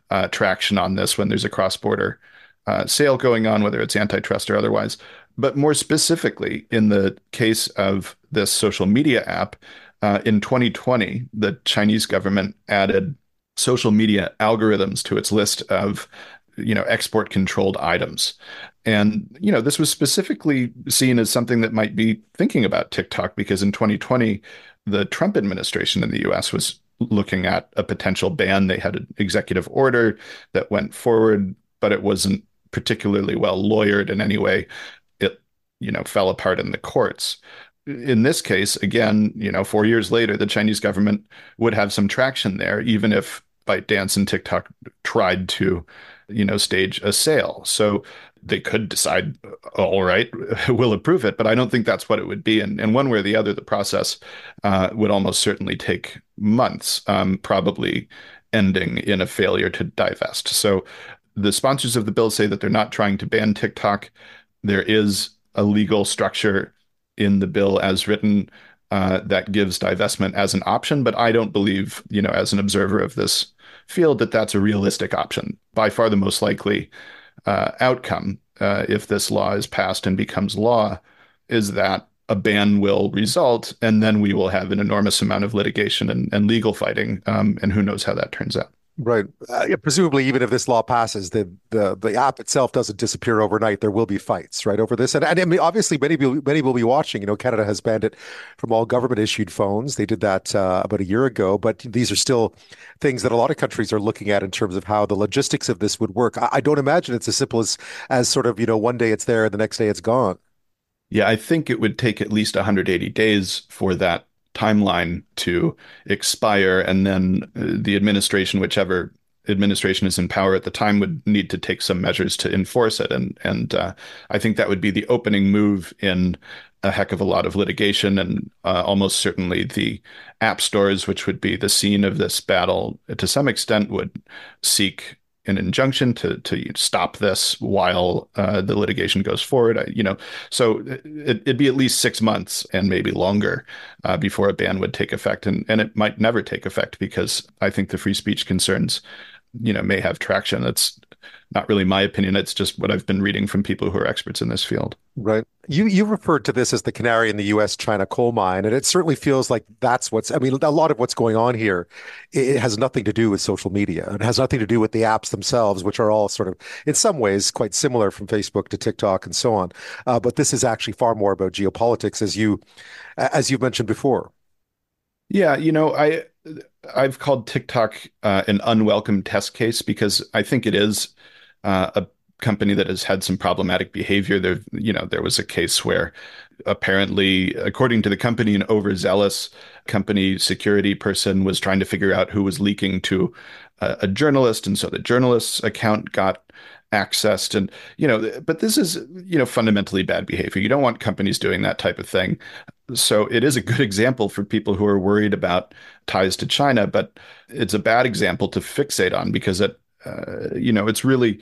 uh, traction on this when there's a cross-border uh, sale going on, whether it's antitrust or otherwise. But more specifically, in the case of this social media app, uh, in twenty twenty, the Chinese government added social media algorithms to its list of, you know, export-controlled items. And, you know, this was specifically seen as something that might be thinking about TikTok, because in twenty twenty, the Trump administration in the U S was looking at a potential ban. They had an executive order that went forward, but it wasn't particularly well lawyered in any way. It, you know, fell apart in the courts. In this case, again, you know, four years later, the Chinese government would have some traction there, even if ByteDance and TikTok tried to, you know, stage a sale. So they could decide, all right, we'll approve it, but I don't think that's what it would be. And, and one way or the other, the process uh, would almost certainly take months, um, probably ending in a failure to divest. So the sponsors of the bill say that they're not trying to ban TikTok. There is a legal structure in the bill as written uh, that gives divestment as an option, but I don't believe, you know, as an observer of this field, that that's a realistic option. By far the most likely uh, outcome, uh, if this law is passed and becomes law, is that a ban will result, and then we will have an enormous amount of litigation and, and legal fighting, um, and who knows how that turns out. Right. Uh, yeah, presumably, even if this law passes, the, the the app itself doesn't disappear overnight. There will be fights, right, over this. And, and I mean, obviously, many will, many will be watching. You know, Canada has banned it from all government-issued phones. They did that uh, about a year ago. But these are still things that a lot of countries are looking at in terms of how the logistics of this would work. I, I don't imagine it's as simple as, as sort of, you know, one day it's there, the next day it's gone. Yeah, I think it would take at least one hundred eighty days for that timeline to expire, and then the administration, whichever administration is in power at the time, would need to take some measures to enforce it. And and uh, I think that would be the opening move in a heck of a lot of litigation, and uh, almost certainly the app stores, which would be the scene of this battle, to some extent would seek an injunction to to stop this while uh, the litigation goes forward. I, you know, so it, it'd be at least six months and maybe longer uh, before a ban would take effect, and and it might never take effect, because I think the free speech concerns, you know, may have traction. That's not really my opinion. It's just what I've been reading from people who are experts in this field. Right. You you referred to this as the canary in the U S China coal mine, and it certainly feels like that's what's, I mean, a lot of what's going on here, it has nothing to do with social media. It has nothing to do with the apps themselves, which are all sort of, in some ways, quite similar from Facebook to TikTok and so on. Uh, but this is actually far more about geopolitics, as you, as you've mentioned before. Yeah, you know, I, I've called TikTok uh, an unwelcome test case, because I think it is uh, a company that has had some problematic behavior. There, you know, there was a case where apparently, according to the company, an overzealous company security person was trying to figure out who was leaking to a, a journalist, and so the journalist's account got accessed. And, you know, but this is, you know, fundamentally bad behavior. You don't want companies doing that type of thing. So it is a good example for people who are worried about ties to China, but it's a bad example to fixate on, because it, uh, you know, it's really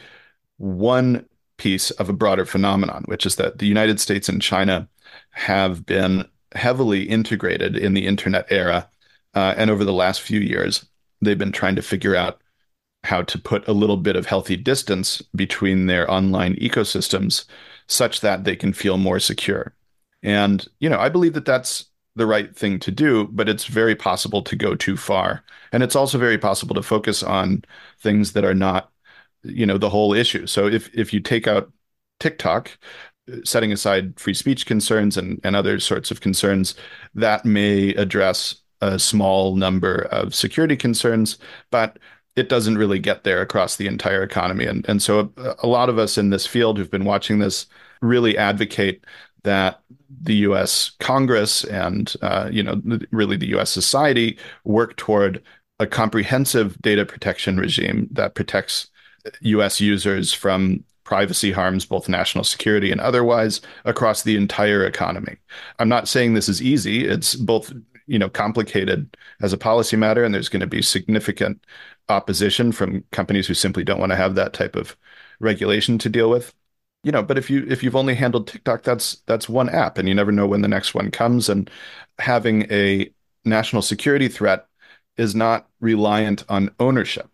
one piece of a broader phenomenon, which is that the United States and China have been heavily integrated in the internet era. Uh, and over the last few years, they've been trying to figure out how to put a little bit of healthy distance between their online ecosystems such that they can feel more secure. And, you know, I believe that that's the right thing to do, but it's very possible to go too far. And it's also very possible to focus on things that are not, you know, the whole issue. So if, if you take out TikTok, setting aside free speech concerns and, and other sorts of concerns, that may address a small number of security concerns, but it doesn't really get there across the entire economy. And, and so a, a lot of us in this field who've been watching this really advocate that the U S Congress and, uh, you know, really the U S society work toward a comprehensive data protection regime that protects U S users from privacy harms, both national security and otherwise, across the entire economy. I'm not saying this is easy. It's both, you know, complicated as a policy matter, and there's going to be significant opposition from companies who simply don't want to have that type of regulation to deal with. You know, but if you if you've only handled TikTok, that's that's one app, and you never know when the next one comes. And having a national security threat is not reliant on ownership.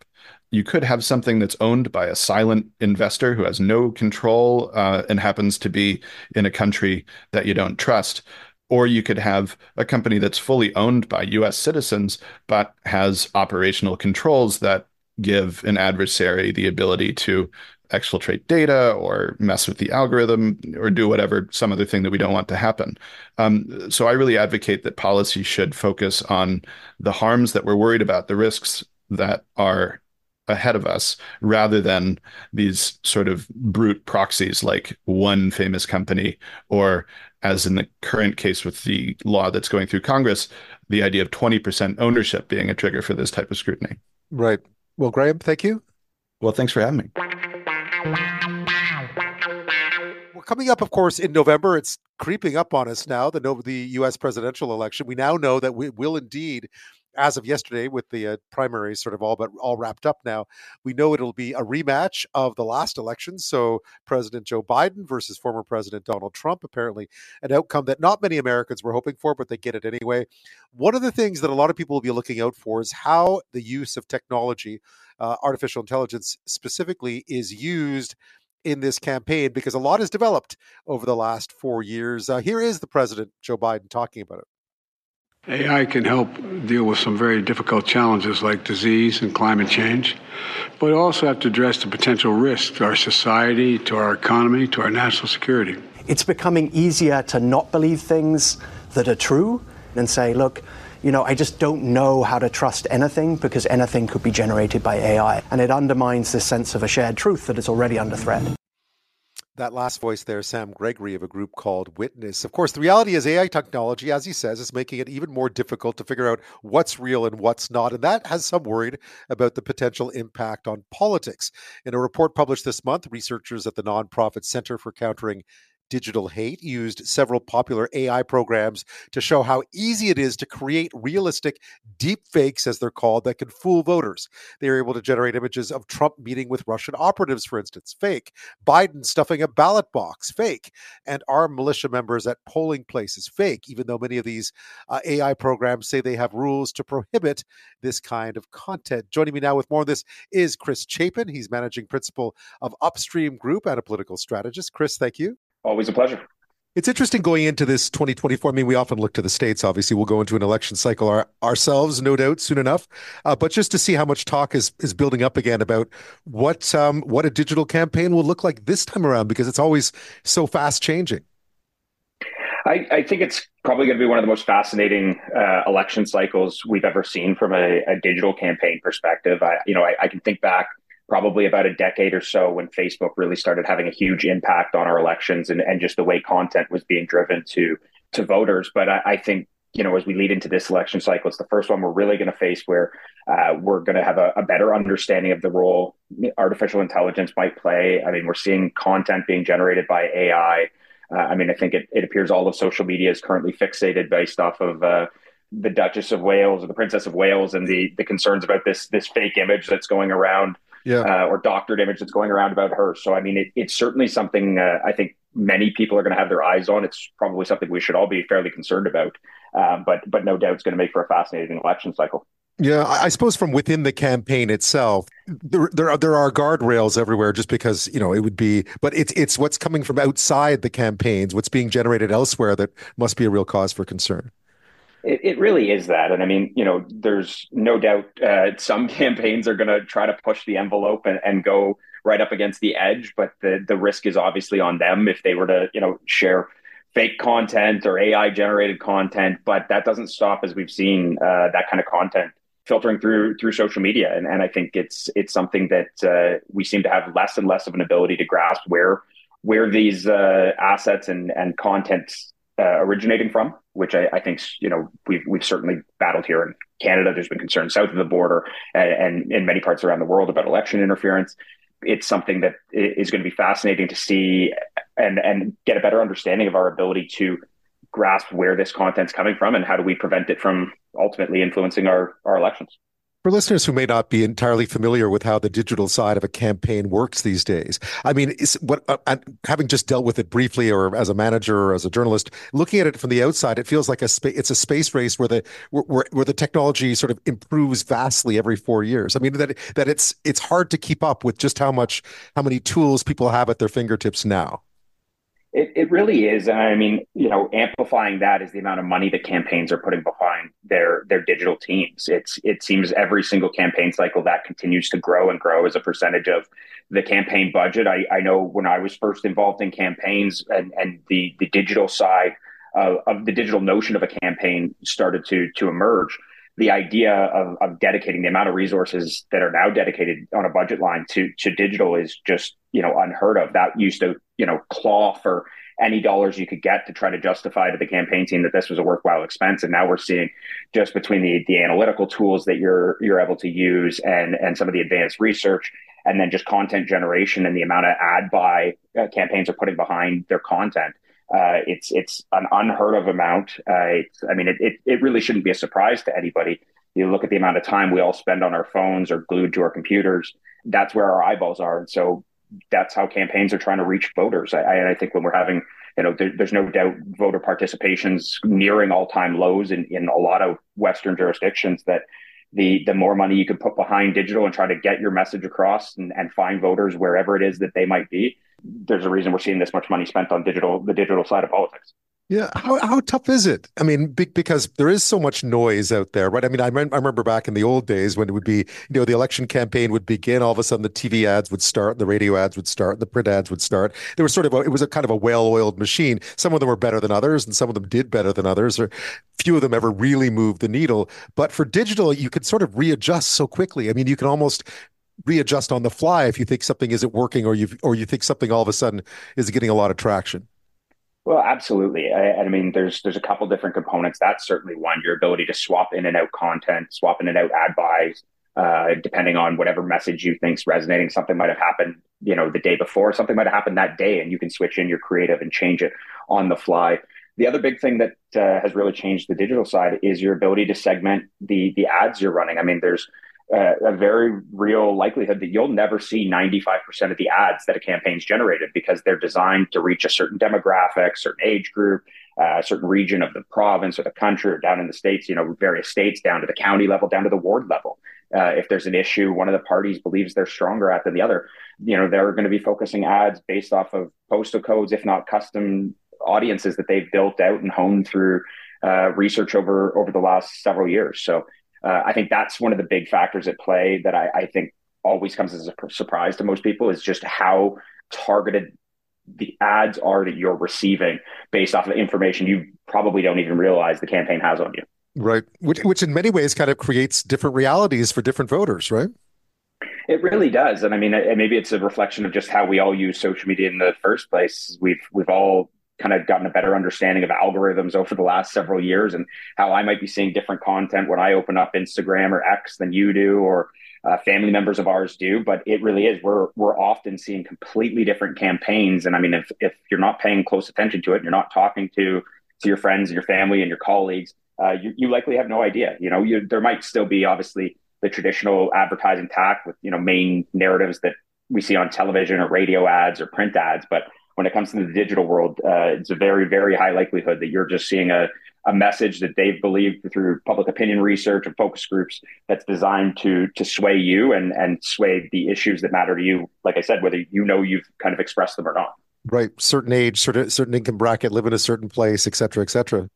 You could have something that's owned by a silent investor who has no control uh, and happens to be in a country that you don't trust. Or you could have a company that's fully owned by U S citizens, but has operational controls that give an adversary the ability to exfiltrate data or mess with the algorithm or do whatever, some other thing that we don't want to happen. Um, so I really advocate that policy should focus on the harms that we're worried about, the risks that are ahead of us, rather than these sort of brute proxies like one famous company, or as in the current case with the law that's going through Congress, the idea of twenty percent ownership being a trigger for this type of scrutiny. Right. Well, Graham, thank you. Well, thanks for having me. Well, coming up, of course, in November, it's creeping up on us now, the, the U S presidential election. We now know that we will indeed, as of yesterday, with the uh, primaries sort of all but all wrapped up now, we know it'll be a rematch of the last election. So President Joe Biden versus former President Donald Trump, apparently an outcome that not many Americans were hoping for, but they get it anyway. One of the things that a lot of people will be looking out for is how the use of technology, uh, artificial intelligence specifically, is used in this campaign, because a lot has developed over the last four years. Uh, here is the President, Joe Biden, talking about it. A I can help deal with some very difficult challenges like disease and climate change, but also have to address the potential risk to our society, to our economy, to our national security. It's becoming easier to not believe things that are true and say, look, you know, I just don't know how to trust anything because anything could be generated by A I. And it undermines this sense of a shared truth that is already under threat. That last voice there, Sam Gregory of a group called Witness. Of course, the reality is A I technology, as he says, is making it even more difficult to figure out what's real and what's not. And that has some worried about the potential impact on politics. In a report published this month, researchers at the nonprofit Center for Countering Digital Hate used several popular A I programs to show how easy it is to create realistic deep fakes, as they're called, that can fool voters. They were able to generate images of Trump meeting with Russian operatives, for instance, fake. Biden stuffing a ballot box, fake. And armed militia members at polling places, fake, even though many of these uh, A I programs say they have rules to prohibit this kind of content. Joining me now with more on this is Chris Chapin. He's managing principal of Upstream Group and a political strategist. Chris, thank you. Always a pleasure. It's interesting going into this twenty twenty-four. I mean, we often look to the States. Obviously, we'll go into an election cycle our, ourselves, no doubt, soon enough. Uh, but just to see how much talk is is building up again about what um, what a digital campaign will look like this time around, because it's always so fast changing. I, I think it's probably going to be one of the most fascinating uh, election cycles we've ever seen from a, a digital campaign perspective. I, you know, I, I can think back probably about a decade or so when Facebook really started having a huge impact on our elections and, and just the way content was being driven to to voters. But I, I think, you know, as we lead into this election cycle, it's the first one we're really going to face where uh, we're going to have a, a better understanding of the role artificial intelligence might play. I mean, we're seeing content being generated by A I. Uh, I mean, I think it, it appears all of social media is currently fixated based off of uh, the Duchess of Wales or the Princess of Wales and the the concerns about this this fake image that's going around. Yeah. Uh, or doctored image that's going around about her. So, I mean, it, it's certainly something uh, I think many people are going to have their eyes on. It's probably something we should all be fairly concerned about. Um, but but no doubt it's going to make for a fascinating election cycle. Yeah, I suppose from within the campaign itself, there there are, there are guardrails everywhere, just because, you know, it would be, but it's it's what's coming from outside the campaigns, what's being generated elsewhere, that must be a real cause for concern. It, it really is that. And I mean, you know, there's no doubt uh, some campaigns are going to try to push the envelope and, and go right up against the edge. But the, the risk is obviously on them if they were to, you know, share fake content or A I generated content. But that doesn't stop, as we've seen, uh, that kind of content filtering through through social media. And, and I think it's it's something that uh, we seem to have less and less of an ability to grasp where where these uh, assets and, and content Uh, originating from, which I, I think, you know, we've we've certainly battled here in Canada. There's been concern south of the border and, and in many parts around the world about election interference. It's something that is going to be fascinating to see and and get a better understanding of our ability to grasp where this content's coming from and how do we prevent it from ultimately influencing our, our elections. For listeners who may not be entirely familiar with how the digital side of a campaign works these days, I mean, is what uh, having just dealt with it briefly, or as a manager or as a journalist, looking at it from the outside, it feels like a spa- it's a space race where the where, where the technology sort of improves vastly every four years. I mean, that that it's it's hard to keep up with just how much how many tools people have at their fingertips now. It, it really is. And I mean, you know, amplifying that is the amount of money that campaigns are putting behind their their digital teams. It's it seems every single campaign cycle that continues to grow and grow as a percentage of the campaign budget. I, I know when I was first involved in campaigns and, and the, the digital side of, of the digital notion of a campaign started to to emerge, the idea of, of dedicating the amount of resources that are now dedicated on a budget line to to digital is just, you know, unheard of. That used to, you know, claw for any dollars you could get to try to justify to the campaign team that this was a worthwhile expense. And now we're seeing, just between the the analytical tools that you're you're able to use and and some of the advanced research, and then just content generation and the amount of ad buy uh, campaigns are putting behind their content. Uh, it's it's an unheard of amount. Uh, it's, I mean, it, it it really shouldn't be a surprise to anybody. You look at the amount of time we all spend on our phones or glued to our computers. That's where our eyeballs are, and so that's how campaigns are trying to reach voters. I, I think when we're having, you know, there, there's no doubt voter participation's nearing all-time lows in, in a lot of Western jurisdictions, that the the more money you can put behind digital and try to get your message across and, and find voters wherever it is that they might be, there's a reason we're seeing this much money spent on digital, the digital side of politics. Yeah. How how tough is it? I mean, be, because there is so much noise out there, right? I mean, I, rem- I remember back in the old days when it would be, you know, the election campaign would begin, all of a sudden the T V ads would start, the radio ads would start, the print ads would start. There was sort of a, it was a kind of a well-oiled machine. Some of them were better than others, and some of them did better than others, or few of them ever really moved the needle. But for digital, you could sort of readjust so quickly. I mean, you can almost readjust on the fly if you think something isn't working, or you or you think something all of a sudden is getting a lot of traction. Well, absolutely. I, I mean, there's there's a couple different components. That's certainly one. Your ability to swap in and out content, swap in and out ad buys, uh, depending on whatever message you think's resonating. Something might have happened, you know, the day before. Something might have happened that day, and you can switch in your creative and change it on the fly. The other big thing that uh, has really changed the digital side is your ability to segment the the ads you're running. I mean, there's Uh, a very real likelihood that you'll never see ninety-five percent of the ads that a campaign's generated, because they're designed to reach a certain demographic, certain age group, uh, a certain region of the province or the country, or down in the states, you know, various states, down to the county level, down to the ward level. Uh, if there's an issue one of the parties believes they're stronger at than the other, you know, they're going to be focusing ads based off of postal codes, if not custom audiences that they've built out and honed through uh, research over over the last several years. So Uh, I think that's one of the big factors at play that I, I think always comes as a surprise to most people, is just how targeted the ads are that you're receiving based off of information you probably don't even realize the campaign has on you. Right. Which, which in many ways kind of creates different realities for different voters, right? It really does. And I mean, maybe it's a reflection of just how we all use social media in the first place. We've, we've all kind of gotten a better understanding of algorithms over the last several years, and how I might be seeing different content when I open up Instagram or X than you do, or uh, family members of ours do. But it really is, we're we're often seeing completely different campaigns. And I mean, if if you're not paying close attention to it, and you're not talking to to your friends, your family, and your colleagues, uh, you, you likely have no idea. You know, you, there might still be obviously the traditional advertising tack with, you know, main narratives that we see on television or radio ads or print ads, but when it comes to the digital world, uh, it's a very, very high likelihood that you're just seeing a, a message that they've believed through public opinion research and focus groups that's designed to to sway you and, and sway the issues that matter to you. Like I said, whether you know you've kind of expressed them or not. Right. Certain age, certain, certain income bracket, live in a certain place, et cetera, et cetera.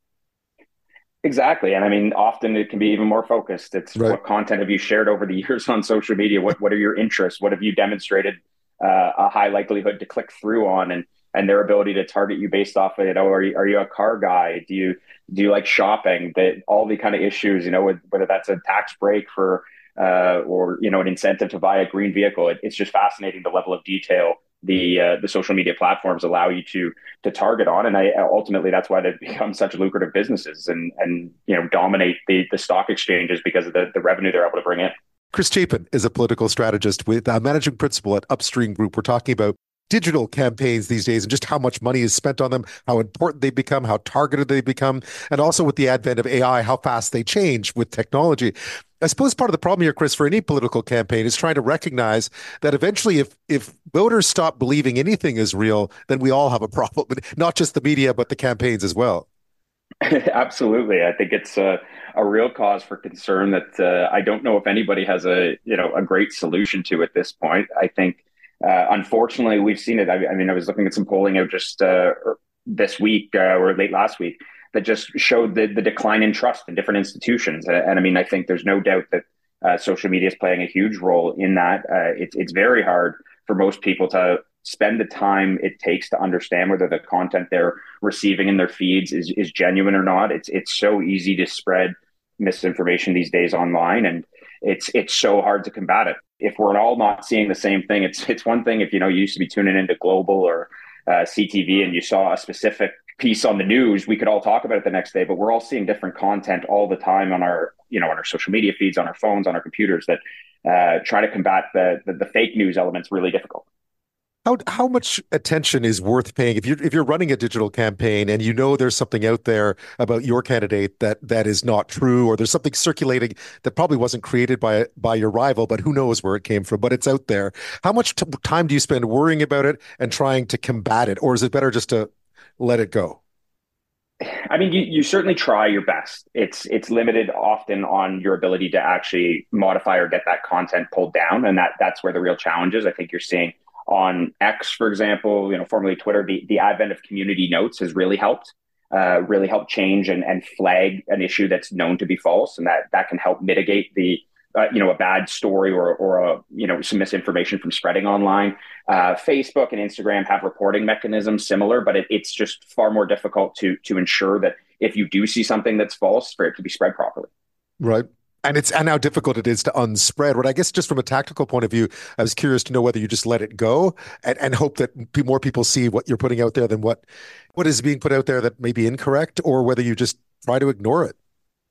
Exactly. And I mean, often it can be even more focused. It's right. What content have you shared over the years on social media? What What are your interests? What have you demonstrated Uh, a high likelihood to click through on, and and their ability to target you based off of, you know, are you, are you a car guy? Do you do you like shopping? That all the kind of issues, you know, with, whether that's a tax break for uh, or, you know, an incentive to buy a green vehicle. It, it's just fascinating the level of detail the uh, the social media platforms allow you to to target on, and I ultimately that's why they've become such lucrative businesses and and you know dominate the the stock exchanges because of the the revenue they're able to bring in. Chris Chapin is a political strategist with a managing principal at Upstream Group. We're talking about digital campaigns these days and just how much money is spent on them, how important they become, how targeted they become, and also with the advent of A I, how fast they change with technology. I suppose part of the problem here, Chris, for any political campaign is trying to recognize that eventually if if voters stop believing anything is real, then we all have a problem, not just the media, but the campaigns as well. Absolutely. I think it's a, a real cause for concern that uh, I don't know if anybody has a, you know, a great solution to at this point. I think, uh, unfortunately, we've seen it. I, I mean, I was looking at some polling out just uh, this week uh, or late last week that just showed the, the decline in trust in different institutions. And, and I mean, I think there's no doubt that uh, social media is playing a huge role in that. Uh, it's it's very hard for most people to spend the time it takes to understand whether the content they're receiving in their feeds is, is genuine or not. It's it's so easy to spread misinformation these days online, and it's it's so hard to combat it. If we're all not seeing the same thing, it's it's one thing if, you know, you used to be tuning into Global or uh, C T V and you saw a specific piece on the news, we could all talk about it the next day, but we're all seeing different content all the time on our, you know, on our social media feeds, on our phones, on our computers, that uh, try to combat the, the the fake news element's really difficult. How how much attention is worth paying if you're if you're running a digital campaign and you know there's something out there about your candidate that that is not true, or there's something circulating that probably wasn't created by by your rival, but who knows where it came from, but it's out there. How much t- time do you spend worrying about it and trying to combat it, or is it better just to let it go? I mean, you, you certainly try your best. It's it's limited often on your ability to actually modify or get that content pulled down, and that that's where the real challenge is. I think you're seeing on X, for example, you know, formerly Twitter, the, the advent of community notes has really helped, uh, really helped change and, and flag an issue that's known to be false. And that, that can help mitigate the, uh, you know, a bad story or, or a, you know, some misinformation from spreading online. Uh, Facebook and Instagram have reporting mechanisms similar, but it, it's just far more difficult to, to ensure that if you do see something that's false, for it to be spread properly. Right. And it's and how difficult it is to unspread. But I guess just from a tactical point of view, I was curious to know whether you just let it go and, and hope that more people see what you're putting out there than what what is being put out there that may be incorrect, or whether you just try to ignore it.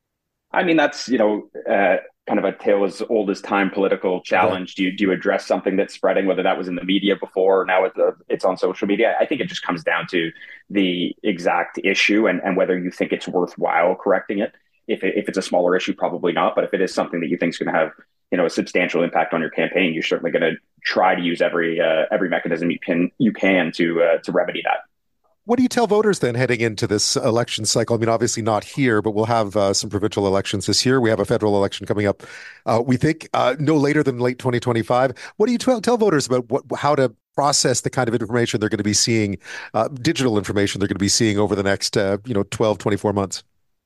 I mean, that's, you know, uh, kind of a tale as old as time political challenge. Yeah. Do you, do you address something that's spreading, whether that was in the media before or now it's, uh, it's on social media? I think it just comes down to the exact issue and, and whether you think it's worthwhile correcting it. If, it, if it's a smaller issue, probably not. But if it is something that you think is going to have, you know, a substantial impact on your campaign, you're certainly going to try to use every uh, every mechanism you can you can to uh, to remedy that. What do you tell voters then heading into this election cycle? I mean, obviously not here, but we'll have uh, some provincial elections this year. We have a federal election coming up. Uh, we think uh, no later than late twenty twenty-five. What do you t- tell voters about what how to process the kind of information they're going to be seeing, uh, digital information they're going to be seeing over the next uh, you know twelve, twenty-four months?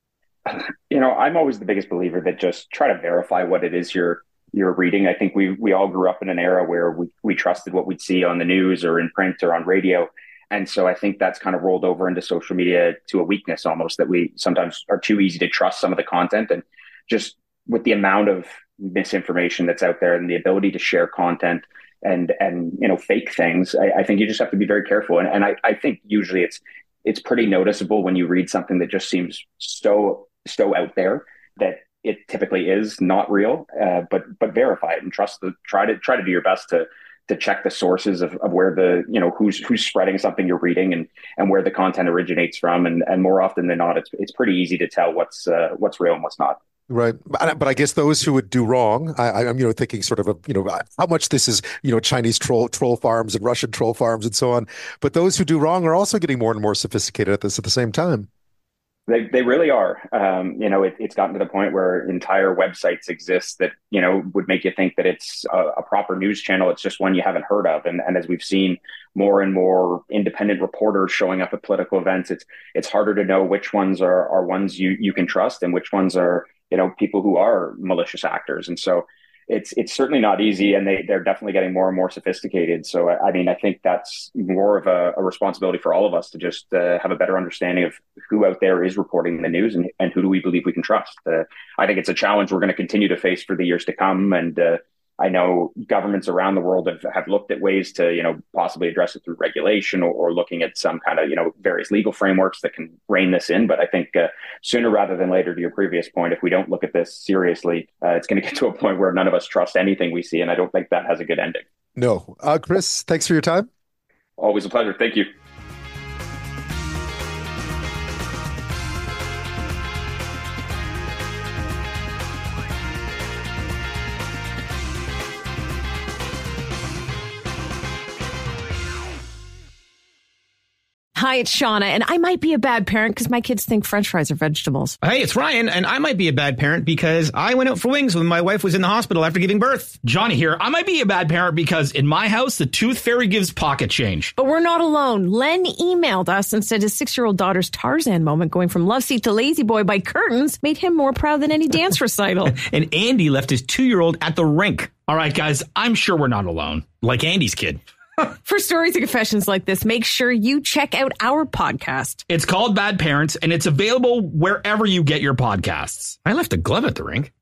You know, I'm always the biggest believer that just try to verify what it is you're you're reading. I think we we all grew up in an era where we, we trusted what we'd see on the news or in print or on radio. And so I think that's kind of rolled over into social media to a weakness almost, that we sometimes are too easy to trust some of the content. And just with the amount of misinformation that's out there and the ability to share content and, and you know, fake things, I, I think you just have to be very careful. And, and I, I think usually it's it's pretty noticeable when you read something that just seems so so out there that it typically is not real, uh, but but verify it and trust the try to try to do your best to to check the sources of, of where the, you know, who's who's spreading something you're reading and and where the content originates from. And and more often than not, it's it's pretty easy to tell what's uh, what's real and what's not. Right. But, but I guess those who would do wrong, I, I'm, you know, thinking sort of, a, you know, how much this is, you know, Chinese troll troll farms and Russian troll farms and so on. But those who do wrong are also getting more and more sophisticated at this at the same time. They they really are. Um, you know, it, it's gotten to the point where entire websites exist that, you know, would make you think that it's a, a proper news channel. It's just one you haven't heard of. And, and as we've seen more and more independent reporters showing up at political events, it's it's harder to know which ones are, are ones you, you can trust and which ones are, you know, people who are malicious actors. And so it's it's certainly not easy, and they, they're definitely getting more and more sophisticated. So, I mean, I think that's more of a, a responsibility for all of us to just uh, have a better understanding of who out there is reporting the news and, and who do we believe we can trust. Uh, I think it's a challenge we're going to continue to face for the years to come. And uh, I know governments around the world have, have looked at ways to, you know, possibly address it through regulation or, or looking at some kind of, you know, various legal frameworks that can rein this in. But I think uh, sooner rather than later, to your previous point, if we don't look at this seriously, uh, it's going to get to a point where none of us trust anything we see. And I don't think that has a good ending. No. Uh, Chris, thanks for your time. Always a pleasure. Thank you. Hi, it's Shauna, and I might be a bad parent because my kids think French fries are vegetables. Hey, it's Ryan, and I might be a bad parent because I went out for wings when my wife was in the hospital after giving birth. Johnny here. I might be a bad parent because in my house, the tooth fairy gives pocket change. But we're not alone. Len emailed us and said his six-year-old daughter's Tarzan moment going from love seat to lazy boy by curtains made him more proud than any dance recital. And Andy left his two-year-old at the rink. All right, guys, I'm sure we're not alone. Like Andy's kid. For stories and confessions like this, make sure you check out our podcast. It's called Bad Parents, and it's available wherever you get your podcasts. I left a glove at the rink.